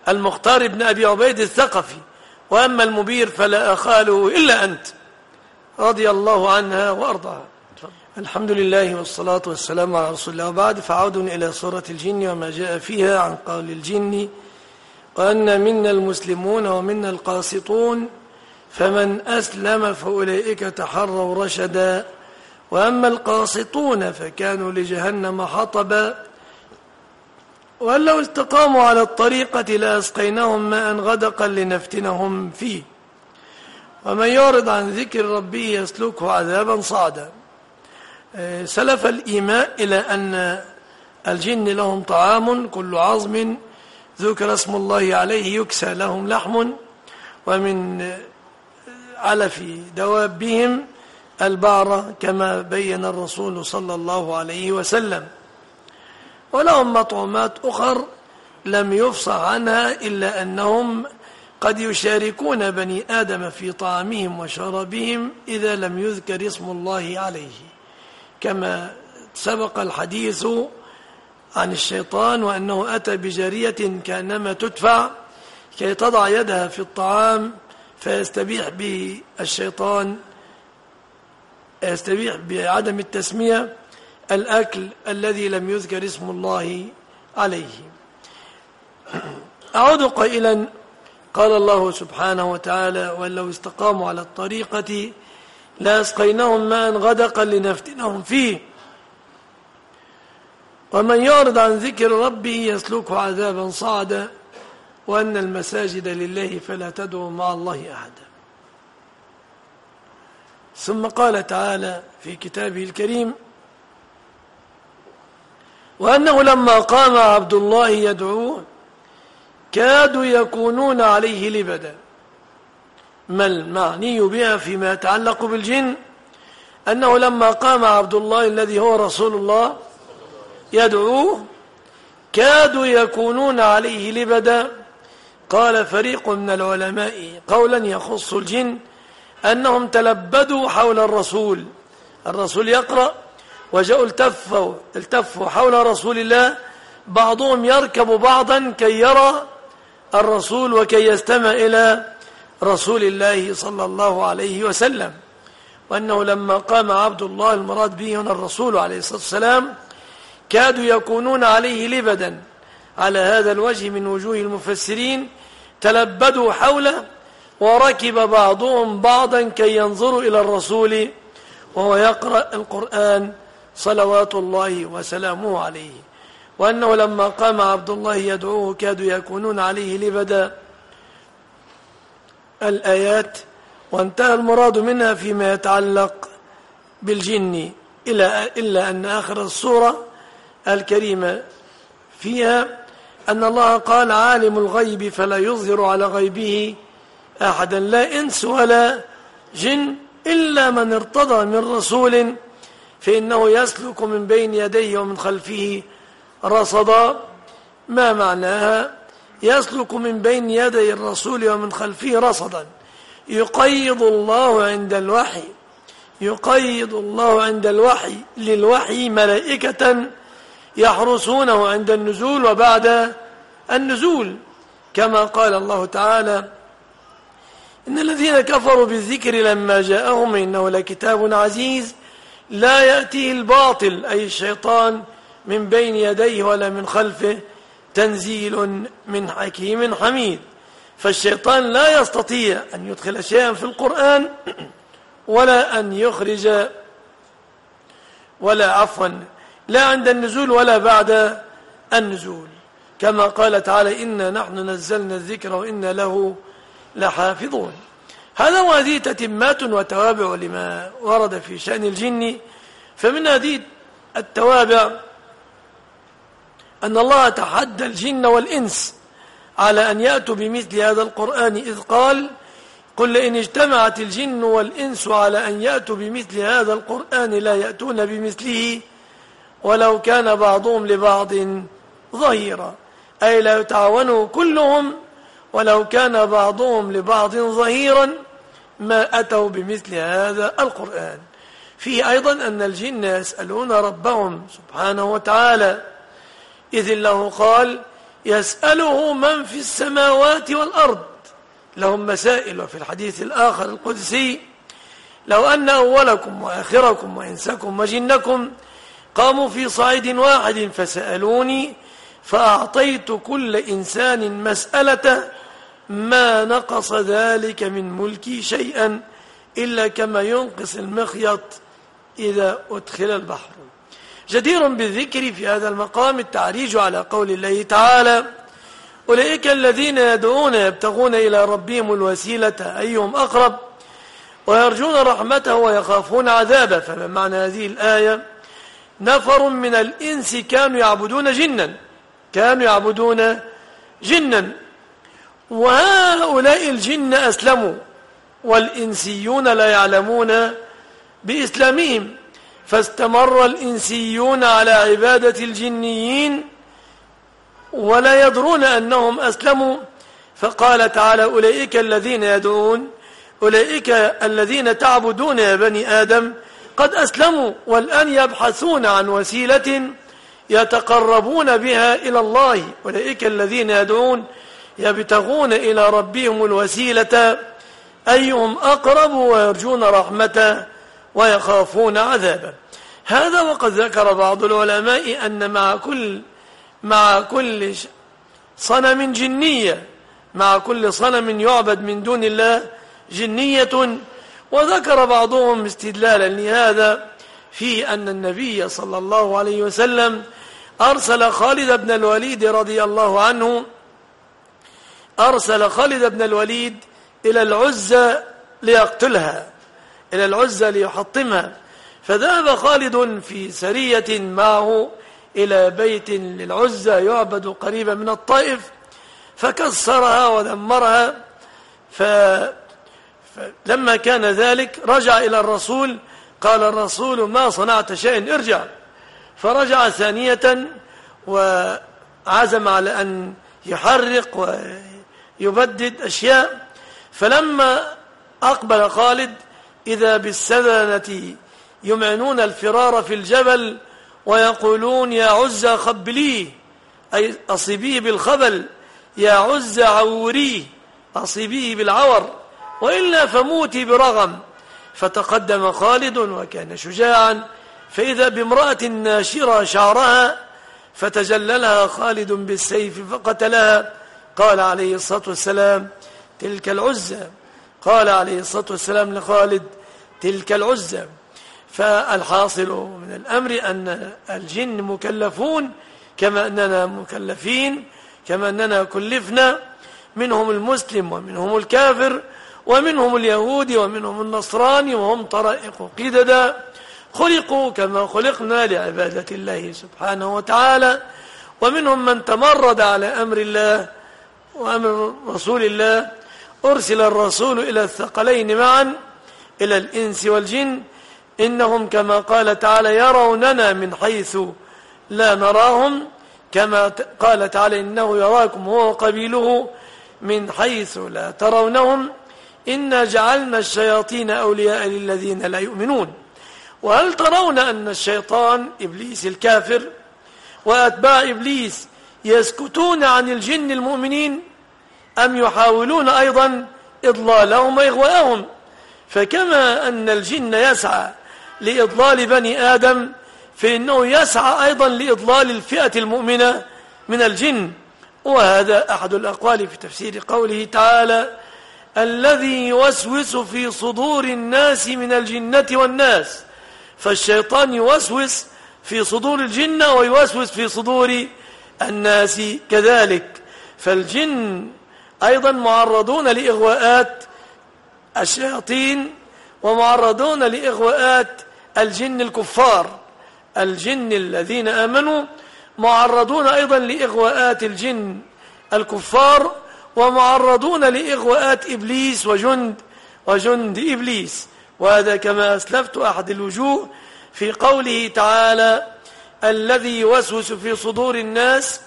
المختار بن أبي عبيد الثقفي، وأما المبير فلا أخاله إلا أنت. رضي الله عنها وأرضاها. الحمد لله والصلاة والسلام على رسول الله، وبعد، فعود إلى سورة الجن وما جاء فيها عن قول الجن: وأن منا المسلمون ومنا القاسطون فمن أسلم فأولئك تحروا رشدا وأما القاسطون فكانوا لجهنم حطبا وأن لو استقاموا على الطريقة لأسقيناهم ماء غدقا لنفتنهم فيه ومن يعرض عن ذكر ربه يسلكه عذابا صعدا. سلف الإيماء إلى أن الجن لهم طعام كل عظم ذكر اسم الله عليه يكسى لهم لحم، ومن علف دوابهم البعرة كما بين الرسول صلى الله عليه وسلم، ولهم مطعومات أخر لم يفصح عنها إلا أنهم قد يشاركون بني آدم في طعامهم وشرابهم إذا لم يذكر اسم الله عليه، كما سبق الحديث عن الشيطان وأنه أتى بجارية كأنما تدفع كي تضع يدها في الطعام فيستبيح به الشيطان، يستبيح بعدم التسمية الأكل الذي لم يذكر اسم الله عليه. أعود قائلا: قال الله سبحانه وتعالى: وأن لو استقاموا على الطريقة لأسقيناهم ماء غدقا لنفتنهم فيه ومن يعرض عن ذكر ربه يسلكه عذابا صعدا وأن المساجد لله فلا تدعوا مع الله أحدا. ثم قال تعالى في كتابه الكريم: وأنه لما قام عبد الله يدعوه كادوا يكونون عليه لبدا. ما المعني بها فيما يتعلق بالجن؟ أنه لما قام عبد الله الذي هو رسول الله يدعوه كادوا يكونون عليه لبدا. قال فريق من العلماء قولا يخص الجن أنهم تلبدوا حول الرسول، الرسول يقرأ وجاءوا التفوا, التفوا حول رسول الله، بعضهم يركب بعضا كي يرى الرسول وكي يستمع إلى رسول الله صلى الله عليه وسلم. وأنه لما قام عبد الله المراد به هنا الرسول عليه الصلاة والسلام كادوا يكونون عليه لبدا، على هذا الوجه من وجوه المفسرين، تلبدوا حوله وركب بعضهم بعضا كي ينظروا إلى الرسول وهو يقرأ القرآن صلوات الله وسلامه عليه. وأنه لما قام عبد الله يدعوه كادوا يكونون عليه لبدا الآيات، وانتهى المراد منها فيما يتعلق بالجن، إلا أن آخر السورة الكريمة فيها أن الله قال: عالم الغيب فلا يظهر على غيبه أحدا لا إنس ولا جن إلا من ارتضى من رسول فإنه يسلك من بين يديه ومن خلفه رصدا. ما معناها؟ يسلك من بين يدي الرسول ومن خلفه رصدا. يقيض الله عند الوحي يقيض الله عند الوحي للوحي ملائكة يحرسونه عند النزول وبعد النزول، كما قال الله تعالى: إن الذين كفروا بالذكر لما جاءهم إنه لكتاب عزيز لا يأتيه الباطل، أي الشيطان، من بين يديه ولا من خلفه، تنزيل من حكيم حميد. فالشيطان لا يستطيع أن يدخل شيئا في القرآن ولا أن يخرج، ولا عفوا لا عند النزول ولا بعد النزول، كما قال تعالى: إنا نحن نزلنا الذكر وإنا له لحافظون. هذا وهذه تتمات وتوابع لما ورد في شأن الجن. فمن هذه التوابع أن الله تحدى الجن والإنس على أن يأتوا بمثل هذا القرآن، إذ قال: قل إن اجتمعت الجن والإنس على أن يأتوا بمثل هذا القرآن لا يأتون بمثله ولو كان بعضهم لبعض ظهيرا، أي لا يتعاونوا كلهم ولو كان بعضهم لبعض ظهيرا ما أتوا بمثل هذا القرآن. فيه أيضا أن الجن يسألون ربهم سبحانه وتعالى، إذ الله قال: يسأله من في السماوات والأرض، لهم مسائل. وفي الحديث الآخر القدسي: لو أن أولكم وآخركم وإنسكم وجنكم قاموا في صعيد واحد فسألوني فأعطيت كل إنسان مسألة ما نقص ذلك من ملكي شيئا إلا كما ينقص المخيط إذا أدخل البحر. جدير بالذكر في هذا المقام التعريج على قول الله تعالى: أولئك الذين يدعون يبتغون إلى ربهم الوسيلة أيهم أقرب ويرجون رحمته ويخافون عذابه. فما معنى هذه الآية؟ نفر من الإنس كانوا يعبدون جنا كانوا يعبدون جنا وهؤلاء الجن أسلموا والإنسيون لا يعلمون بإسلامهم، فاستمر الإنسيون على عبادة الجنيين ولا يدرون أنهم أسلموا. فقال تعالى: أولئك الذين يدعون أولئك الذين تعبدون يا بني آدم قد أسلموا والآن يبحثون عن وسيلة يتقربون بها إلى الله. أولئك الذين يدعون يبتغون إلى ربهم الوسيلة أيهم أقرب ويرجون رحمته ويخافون عذابه. هذا وقد ذكر بعض العلماء أن مع كل مع كل صنم جنية مع كل صنم يعبد من دون الله جنية. وذكر بعضهم استدلالا لهذا في أن النبي صلى الله عليه وسلم أرسل خالد بن الوليد رضي الله عنه أرسل خالد بن الوليد إلى العزى ليقتلها إلى العزى ليحطمها. فذهب خالد في سرية معه إلى بيت للعزى يعبد قريبا من الطائف فكسرها ودمرها. فلما كان ذلك رجع إلى الرسول قال الرسول: ما صنعت شيء، ارجع. فرجع ثانية وعزم على أن يحرق ويبدد أشياء. فلما أقبل خالد إذا بالسذنة يمعنون الفرار في الجبل ويقولون: يا عزى خبليه، أي أصيبيه بالخبل، يا عزى عوريه، أصيبيه بالعور، وإلا فموتي برغم. فتقدم خالد وكان شجاعا فإذا بامرأة ناشرة شعرها فتجللها خالد بالسيف فقتلها. قال عليه الصلاة والسلام: تلك العزى. قال عليه الصلاة والسلام لخالد: تلك العزى. فالحاصل من الأمر أن الجن مكلفون كما أننا مكلفين، كما أننا كلفنا، منهم المسلم ومنهم الكافر ومنهم اليهود ومنهم النصراني، وهم طرائق قددا خلقوا كما خلقنا لعبادة الله سبحانه وتعالى. ومنهم من تمرد على أمر الله وأمر رسول الله، أرسل الرسول إلى الثقلين معا، إلى الإنس والجن، إنهم كما قال تعالى: يروننا من حيث لا نراهم، كما قال تعالى: إنه يراكم هو وقبيله من حيث لا ترونهم، إنا جعلنا الشياطين أولياء للذين لا يؤمنون. وهل ترون أن الشيطان إبليس الكافر وأتباع إبليس يسكتون عن الجن المؤمنين أم يحاولون أيضا إضلالهم وإغواءهم؟ فكما أن الجن يسعى لإضلال بني آدم فإنه يسعى أيضا لإضلال الفئة المؤمنة من الجن. وهذا أحد الأقوال في تفسير قوله تعالى: الذي يوسوس في صدور الناس من الجنة والناس. فالشيطان يوسوس في صدور الجنة ويوسوس في صدور الناس كذلك. فالجن أيضا معرضون لإغواءات الشياطين ومعرضون لإغواءات الجن الكفار. الجن الذين آمنوا معرضون أيضا لإغواءات الجن الكفار ومعرضون لإغواءات إبليس وجند وجند إبليس. وهذا كما أسلفت أحد الوجوه في قوله تعالى: الذي يوسوس في صدور الناس،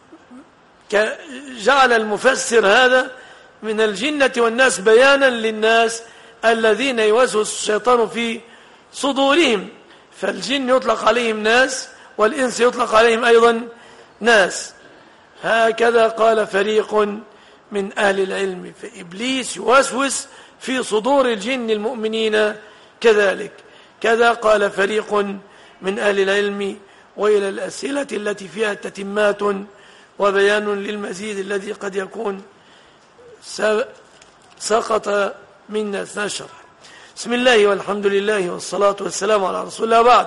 جعل المفسر هذا من الجنة والناس بيانا للناس الذين يوسوس الشيطان في صدورهم. فالجن يطلق عليهم ناس والإنس يطلق عليهم أيضا ناس. هكذا قال فريق من أهل العلم. فإبليس يوسوس في صدور الجن المؤمنين كذلك. كذا قال فريق من أهل العلم. وإلى الأسئلة التي فيها تتمات وبيان للمزيد الذي قد يكون سقط منا أثناء الشرح. بسم الله والحمد لله والصلاة والسلام على رسول الله. بعد،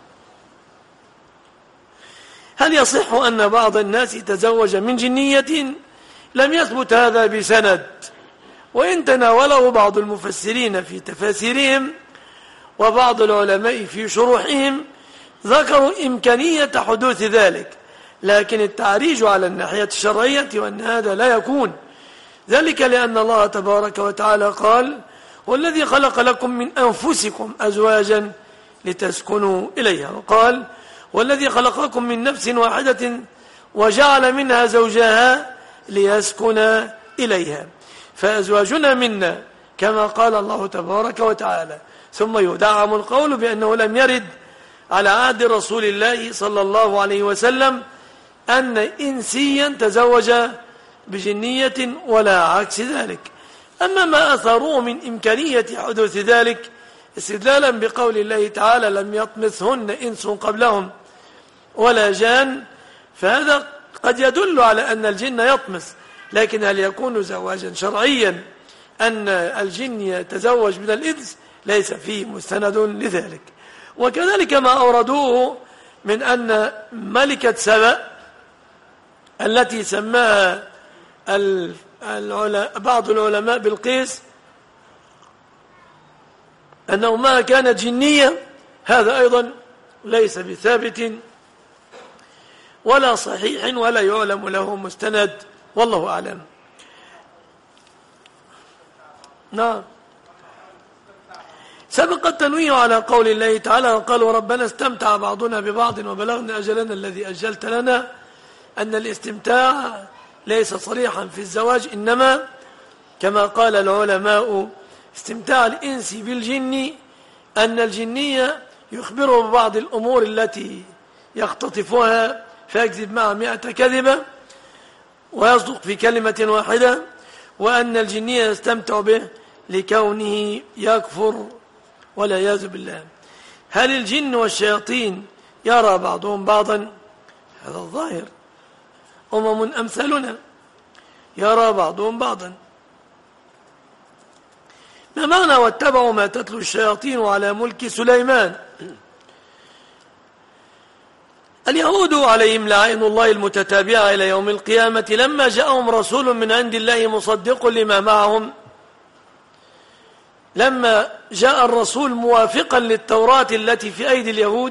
هل يصح أن بعض الناس تزوج من جنية؟ لم يثبت هذا بسند، وإن تناوله بعض المفسرين في تفاسيرهم وبعض العلماء في شروحهم ذكروا إمكانية حدوث ذلك، لكن التعريج على الناحية الشرعية وأن هذا لا يكون ذلك، لأن الله تبارك وتعالى قال: والذي خلق لكم من أنفسكم أزواجا لتسكنوا إليها، وقال: والذي خلقكم من نفس واحدة وجعل منها زوجها ليسكن إليها، فأزواجنا منا كما قال الله تبارك وتعالى. ثم يدعم القول بأنه لم يرد على عهد رسول الله صلى الله عليه وسلم أن إنسيا تزوج بجنية ولا عكس ذلك. أما ما أثروه من إمكانية حدوث ذلك استدلالا بقول الله تعالى: لم يطمثهن إنس قبلهم ولا جان، فهذا قد يدل على أن الجن يطمث، لكن هل يكون زواجا شرعيا أن الجن يتزوج من الإنس؟ ليس فيه مستند لذلك. وكذلك ما أوردوه من أن ملكة سبأ التي سماها بعض العلماء بالقيس أنه ما كانت جنية، هذا أيضا ليس بثابت ولا صحيح ولا يعلم له مستند، والله أعلم. نعم. سبق التنويه على قول الله تعالى: وقالوا ربنا استمتع بعضنا ببعض وبلغنا أجلنا الذي أجلت لنا، أن الاستمتاع ليس صريحا في الزواج، إنما كما قال العلماء استمتاع الإنس بالجن أن الجنية يخبره ببعض الأمور التي يختطفها فيكذب معها مئة كذبة ويصدق في كلمة واحدة، وأن الجنية يستمتع به لكونه يكفر والعياذ بالله. هل الجن والشياطين يرى بعضهم بعضا؟ هذا الظاهر. أمم أمثالنا يرى بعضهم بعضا. ما معنى واتبعوا ما تتلو الشياطين على ملك سليمان؟ اليهود عليهم لعين الله المتتابعة إلى يوم القيامة لما جاءهم رسول من عند الله مصدق لما معهم، لما جاء الرسول موافقا للتوراة التي في أيدي اليهود: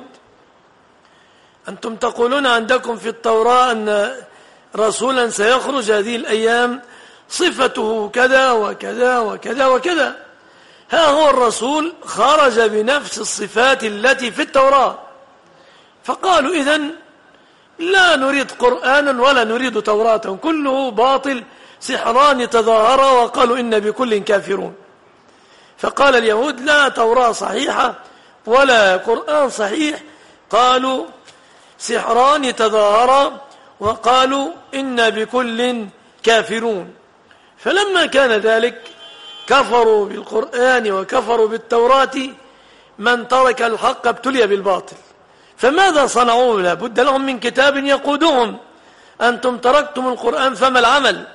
أنتم تقولون عندكم في التوراة أن رسولا سيخرج هذه الأيام صفته كذا وكذا وكذا وكذا، ها هو الرسول خرج بنفس الصفات التي في التوراة. فقالوا: إذن لا نريد قرآنا ولا نريد توراة، كله باطل، سحران تظاهرا وقالوا إن بكل كافرون. فقال اليهود: لا توراة صحيحة ولا قرآن صحيح، قالوا سحران تظاهرا وقالوا إن بكل كافرون. فلما كان ذلك كفروا بالقرآن وكفروا بالتوراة، من ترك الحق ابتلي بالباطل. فماذا صنعوا؟ لا بد لهم من كتاب يقودهم. أنتم تركتم القرآن فما العمل؟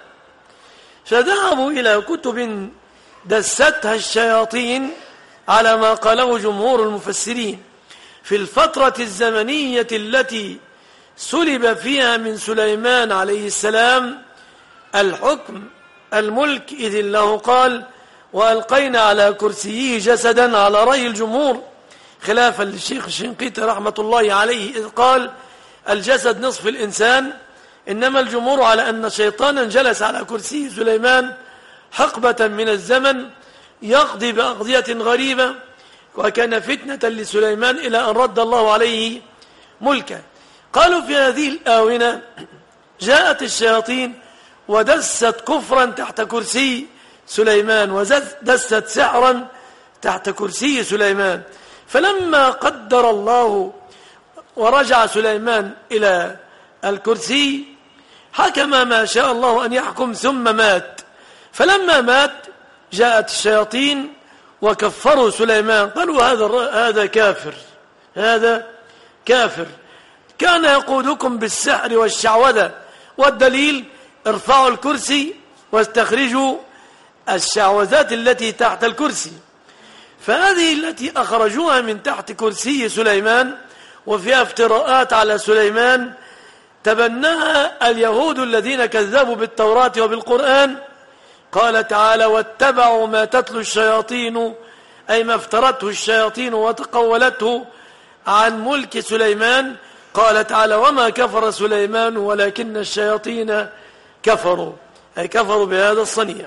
فذهبوا إلى كتب دستها الشياطين على ما قاله جمهور المفسرين في الفترة الزمنية التي سلب فيها من سليمان عليه السلام الحكم الملك، إذ الله قال: وألقينا على كرسيه جسدا، على رأي الجمهور، خلافا للشيخ الشنقيطي رحمة الله عليه إذ قال الجسد نصف الإنسان، إنما الجمهور على أن شيطانا جلس على كرسي سليمان حقبة من الزمن يقضي بأقضية غريبة، وكان فتنة لسليمان إلى أن رد الله عليه ملكه. قالوا في هذه الآونة جاءت الشياطين ودست كفرا تحت كرسي سليمان ودست سحرا تحت كرسي سليمان. فلما قدر الله ورجع سليمان إلى الكرسي حكم ما شاء الله أن يحكم ثم مات. فلما مات جاءت الشياطين وكفروا سليمان، قالوا هذا هذا كافر، هذا كافر، كان يقودكم بالسحر والشعوذة، والدليل ارفعوا الكرسي واستخرجوا الشعوذات التي تحت الكرسي. فهذه التي أخرجوها من تحت كرسي سليمان وفيها افتراءات على سليمان تبناها اليهود الذين كذبوا بالتوراة وبالقرآن. قال تعالى: واتبعوا ما تتلو الشياطين، أي ما افترته الشياطين وتقولته عن ملك سليمان. قال تعالى: وما كفر سليمان ولكن الشياطين كفروا، أي كفروا بهذا الصنيع.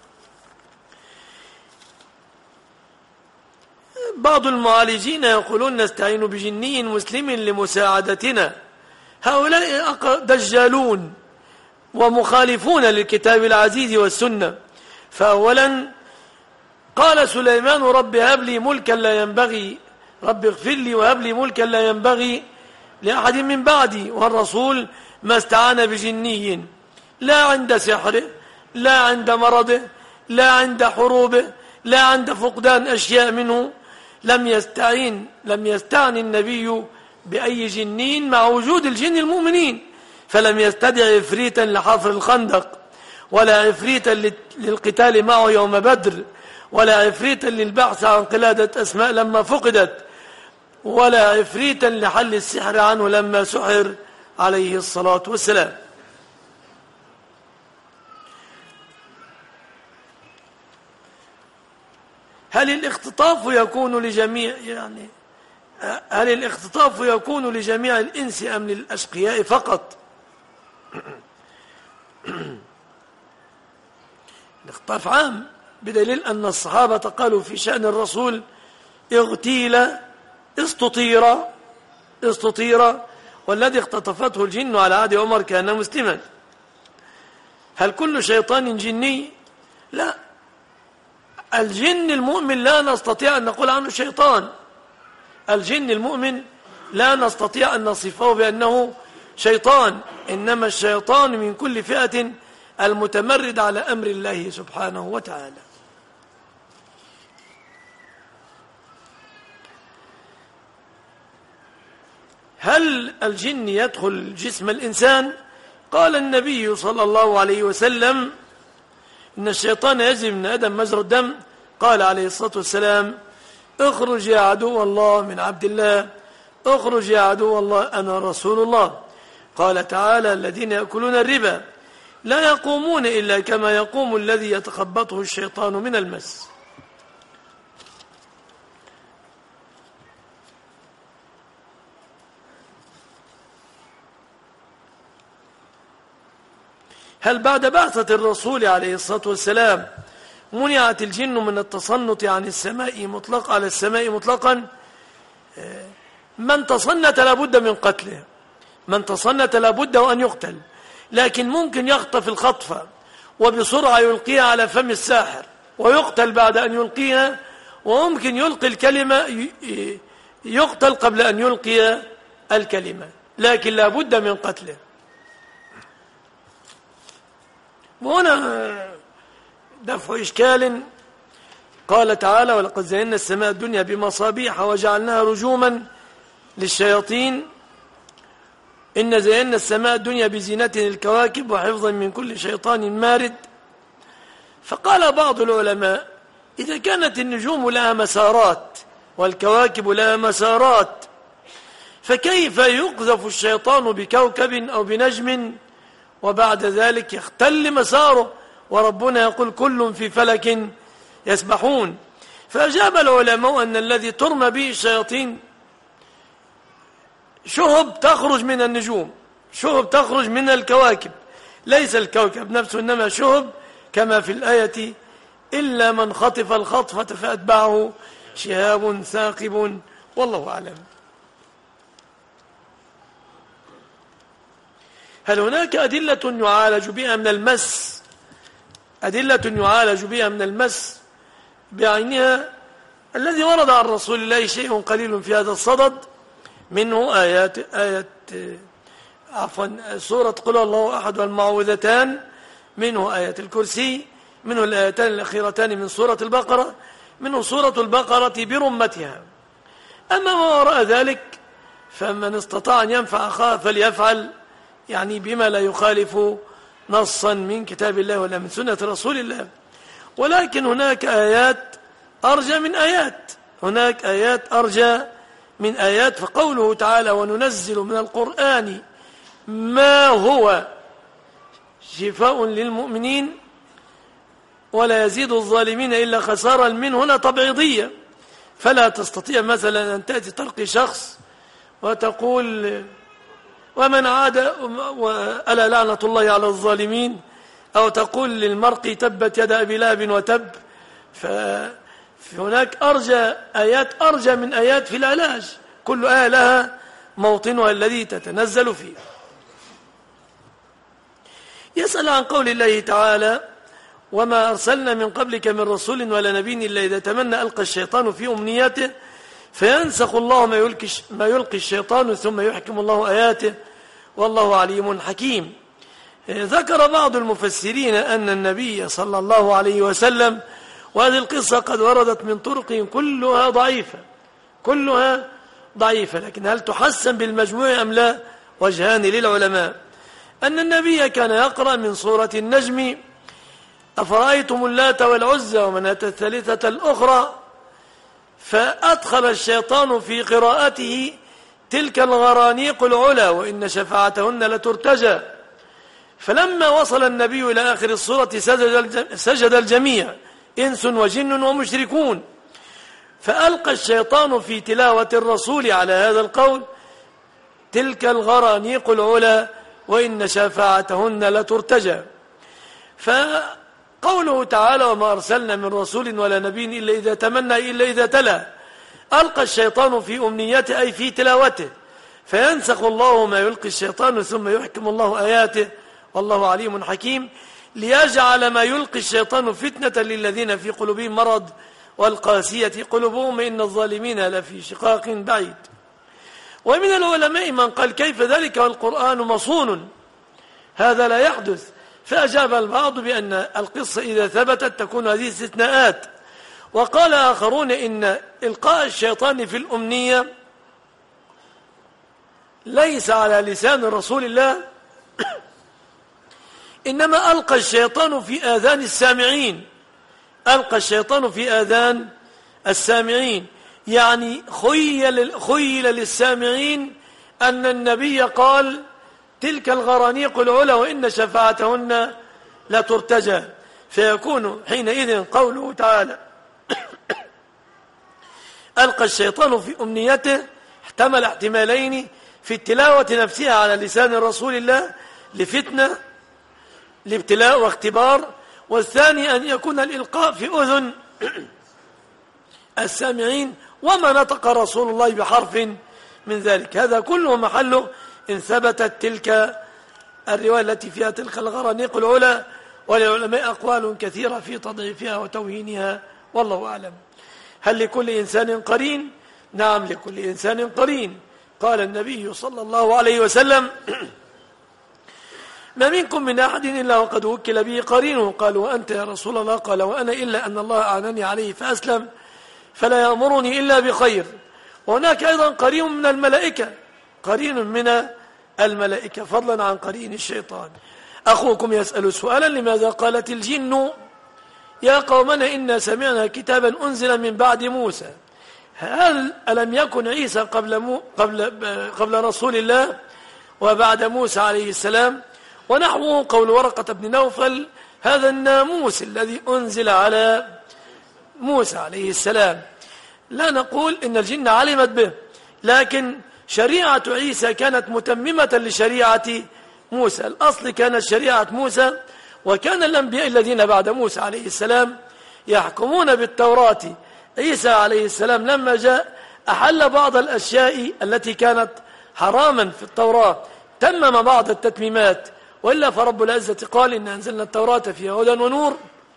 بعض المعالجين يقولون نستعين بجني مسلم لمساعدتنا. هؤلاء دجالون ومخالفون للكتاب العزيز والسنة. فأولا قال سليمان: رب هب لي ملكا لا ينبغي، رب اغفر لي وهب لي ملكا لا ينبغي لأحد من بعدي. والرسول ما استعان بجني لا عند سحره، لا عند مرضه، لا عند حروبه، لا عند فقدان أشياء منه. لم يستعين لم يستعن النبي بأي جنين مع وجود الجن المؤمنين، فلم يستدع عفريتا لحفر الخندق، ولا عفريتا للقتال معه يوم بدر، ولا عفريتا للبحث عن قلادة أسماء لما فقدت، ولا عفريتا لحل السحر عنه لما سحر عليه الصلاة والسلام. هل الاختطاف يكون لجميع يعني هل الاختطاف يكون لجميع الإنس أم للأشقياء فقط؟ الاختطاف عام، بدليل أن الصحابة قالوا في شأن الرسول: اغتيل استطير استطير والذي اختطفته الجن على عهد عمر كان مسلما. هل كل شيطان جني؟ لا، الجن المؤمن لا نستطيع أن نقول عنه شيطان. الجن المؤمن لا نستطيع أن نصفه بأنه شيطان، إنما الشيطان من كل فئة المتمرد على أمر الله سبحانه وتعالى. هل الجن يدخل جسم الإنسان؟ قال النبي صلى الله عليه وسلم: إن الشيطان يجري من آدم مجرى الدم. قال عليه الصلاة والسلام: اخرج يا عدو الله من عبد الله، اخرج يا عدو الله أنا رسول الله. قال تعالى: الذين يأكلون الربا لا يقومون إلا كما يقوم الذي يتخبطه الشيطان من المس. هل بعد بعثة الرسول عليه الصلاة والسلام منعت الجن من التصنت عن السماء مطلق على السماء مطلقا؟ من تصنت لابد من قتله، من تصنت لابد وأن يقتل، لكن ممكن يخطف الخطفة وبسرعة يلقيها على فم الساحر ويقتل بعد أن يلقيها، وممكن يلقي الكلمة يقتل قبل أن يلقي الكلمة، لكن لابد من قتله. وهنا دفع إشكال. قال تعالى: ولقد زينا السماء الدنيا بمصابيح وجعلناها رجوما للشياطين، إن زينا السماء الدنيا بزينة الكواكب وحفظا من كل شيطان مارد. فقال بعض العلماء: إذا كانت النجوم لها مسارات والكواكب لها مسارات، فكيف يقذف الشيطان بكوكب أو بنجم وبعد ذلك يختل مساره وربنا يقول كل في فلك يسبحون؟ فأجاب العلماء أن الذي ترمى به الشياطين شهب تخرج من النجوم، شهب تخرج من الكواكب، ليس الكوكب نفسه إنما شهب، كما في الآية: إلا من خطف الخطفة فأتبعه شهاب ثاقب. والله أعلم. هل هناك أدلة يعالج بها من المس أدلة يعالج بها من المس بعينها؟ الذي ورد عن رسول الله شيء قليل في هذا الصدد، منه آيات آية عفوا سورة قل الله أحد والمعوذتان، منه آية الكرسي، منه الآيتان الأخيرتان من سورة البقرة، منه سورة البقرة برمتها. أما ما وراء ذلك فمن استطاع أن ينفع أخاه فليفعل، يعني بما لا يخالف نصا من كتاب الله ولا من سنة رسول الله. ولكن هناك آيات أرجى من آيات، هناك آيات أرجى من آيات. فقوله تعالى وننزل من القرآن ما هو شفاء للمؤمنين ولا يزيد الظالمين إلا خسارا، من هنا تبعيضية. فلا تستطيع مثلا أن تأتي تلقي شخص وتقول ومن عاد ألا لعنة الله على الظالمين، أو تقول للمرء تبت يد أبي لهب وتب. فهناك أرجى آيات أرجى من آيات في العلاج، كل آية لها موطنها الذي تتنزل فيه. يسأل عن قول الله تعالى وما أرسلنا من قبلك من رسول ولا نبي إلا إذا تمنى ألقى الشيطان في أمنيته فينسخ الله ما يلقي, ما يلقي الشيطان ثم يحكم الله آياته والله عليم حكيم. ذكر بعض المفسرين أن النبي صلى الله عليه وسلم، وهذه القصة قد وردت من طرق كلها ضعيفة كلها ضعيفة لكن هل تحسن بالمجموع أم لا؟ وجهان للعلماء. أن النبي كان يقرأ من سورة النجم أفرأيتم اللات والعزى ومناة الثالثة الأخرى، فأدخل الشيطان في قراءته تلك الغرانيق العلا وإن شفاعتهن لترتجى. فلما وصل النبي إلى آخر السورة سجد الجميع إنس وجن ومشركون، فألقى الشيطان في تلاوة الرسول على هذا القول تلك الغرانيق العلا وإن شفاعتهن لترتجى. فقوله تعالى وما أرسلنا من رسول ولا نبي إلا إذا تمنى إلا إذا تلا، ألقى الشيطان في أمنيته أي في تلاوته، فينسخ الله ما يلقي الشيطان ثم يحكم الله آياته والله عليم حكيم، ليجعل ما يلقي الشيطان فتنة للذين في قلوبهم مرض والقاسية قلوبهم إن الظالمين لفي شقاق بعيد. ومن العلماء من قال كيف ذلك والقرآن مصون، هذا لا يحدث. فأجاب البعض بأن القصة إذا ثبتت تكون هذه استثناءات. وقال آخرون إن إلقاء الشيطان في الأمنية ليس على لسان رسول الله، إنما ألقى الشيطان في آذان السامعين، ألقى الشيطان في آذان السامعين، يعني خيل, خيل للسامعين أن النبي قال تلك الغرانيق العلا وإن شفاعتهن لا ترتجى، فيكون حينئذ قوله تعالى ألقى الشيطان في أمنيته احتمل احتمالين: في التلاوة نفسها على لسان رسول الله لفتنة لابتلاء واختبار، والثاني أن يكون الإلقاء في أذن السامعين وما نطق رسول الله بحرف من ذلك. هذا كله محله إن ثبتت تلك الرواية التي فيها تلك الغرانيق العلا، وللعلماء أقوال كثيرة في تضعيفها وتوهينها والله أعلم. هل لكل إنسان قرين؟ نعم لكل إنسان قرين. قال النبي صلى الله عليه وسلم ما منكم من أحد إلا وقد وكل به قرينه. قالوا وأنت يا رسول الله؟ قال وأنا إلا أن الله أعنني عليه فأسلم فلا يأمرني إلا بخير. وهناك أيضا قرين من الملائكة، قرين من الملائكة فضلا عن قرين الشيطان. أخوكم يسأل سؤالا لماذا قالت الجن يا قومنا إنا سمعنا كتابا أنزل من بعد موسى؟ هل ألم يكن عيسى قبل, مو قبل, قبل رسول الله وبعد موسى عليه السلام؟ ونحوه قول ورقة بن نوفل هذا الناموس الذي أنزل على موسى عليه السلام. لا نقول إن الجن علمت به، لكن شريعة عيسى كانت متممة لشريعة موسى. الأصل كانت شريعة موسى، وكان الأنبياء الذين بعد موسى عليه السلام يحكمون بالتوراة. عيسى عليه السلام لما جاء أحل بعض الأشياء التي كانت حراما في التوراة، تمم بعض التتميمات، وإلا فرب العزة قال إن أنزلنا التوراة فيها هدى ونور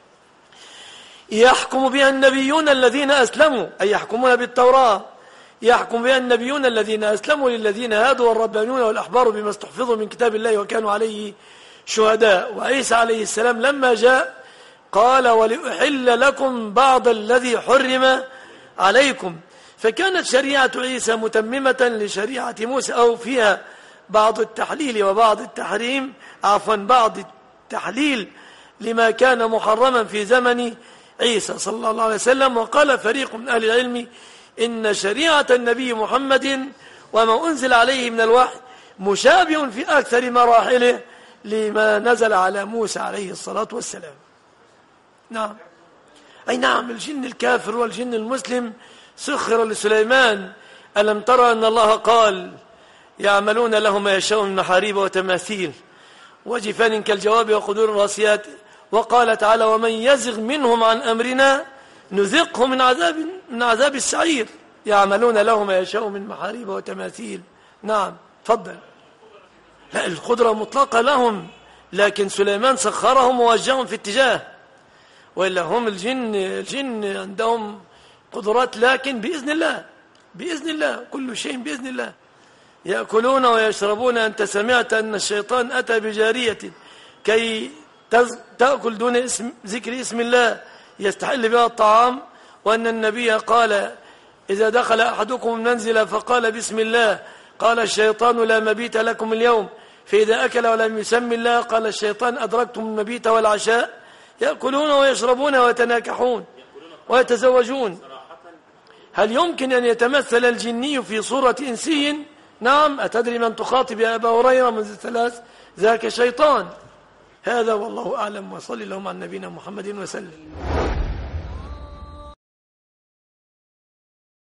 يحكم بها النبيون الذين أسلموا، أي يحكمون بالتوراة، يحكم بها النبيون الذين أسلموا للذين هادوا والربانيون والأحبار بما استحفظوا من كتاب الله وكانوا عليه شهداء. وعيسى عليه السلام لما جاء قال ولأحل لكم بعض الذي حرم عليكم. فكانت شريعة عيسى متممة لشريعة موسى، أو فيها بعض التحليل وبعض التحريم، عفوا بعض التحليل لما كان محرما في زمن عيسى صلى الله عليه وسلم. وقال فريق من أهل العلم إن شريعة النبي محمد وما أنزل عليه من الوحي مشابه في أكثر مراحله لما نزل على موسى عليه الصلاة والسلام. نعم، أي نعم، الجن الكافر والجن المسلم سخر لسليمان. ألم ترى أن الله قال يعملون له ما يشاء من محاريب وتماثيل وجفان كالجواب وقدور الراسيات. وقال تعالى ومن يزغ منهم عن أمرنا نذقه من عذاب من عذاب السعير. يعملون له ما يشاء من محاريب وتماثيل. نعم، تفضل. لا، القدرة مطلقة لهم، لكن سليمان سخرهم ووجههم في اتجاه، وإلا هم الجن الجن عندهم قدرات، لكن بإذن الله بإذن الله كل شيء بإذن الله. يأكلون ويشربون. أنت سمعت أن الشيطان أتى بجارية كي تأكل دون اسم ذكر اسم الله يستحل بها الطعام، وأن النبي قال إذا دخل أحدكم المنزل فقال بسم الله قال الشيطان لا مبيت لكم اليوم، فإذا أكل ولم يسم الله قال الشيطان أدركتم المبيت والعشاء. يأكلون ويشربون ويتناكحون ويتزوجون. هل يمكن أن يتمثل الجني في صورة إنسي؟ نعم. أتدري من تخاطب يا أبا هريرة منذ ثلاث؟ ذاك شيطان. هذا والله أعلم، وصلي اللهم على نبينا محمد وسلم.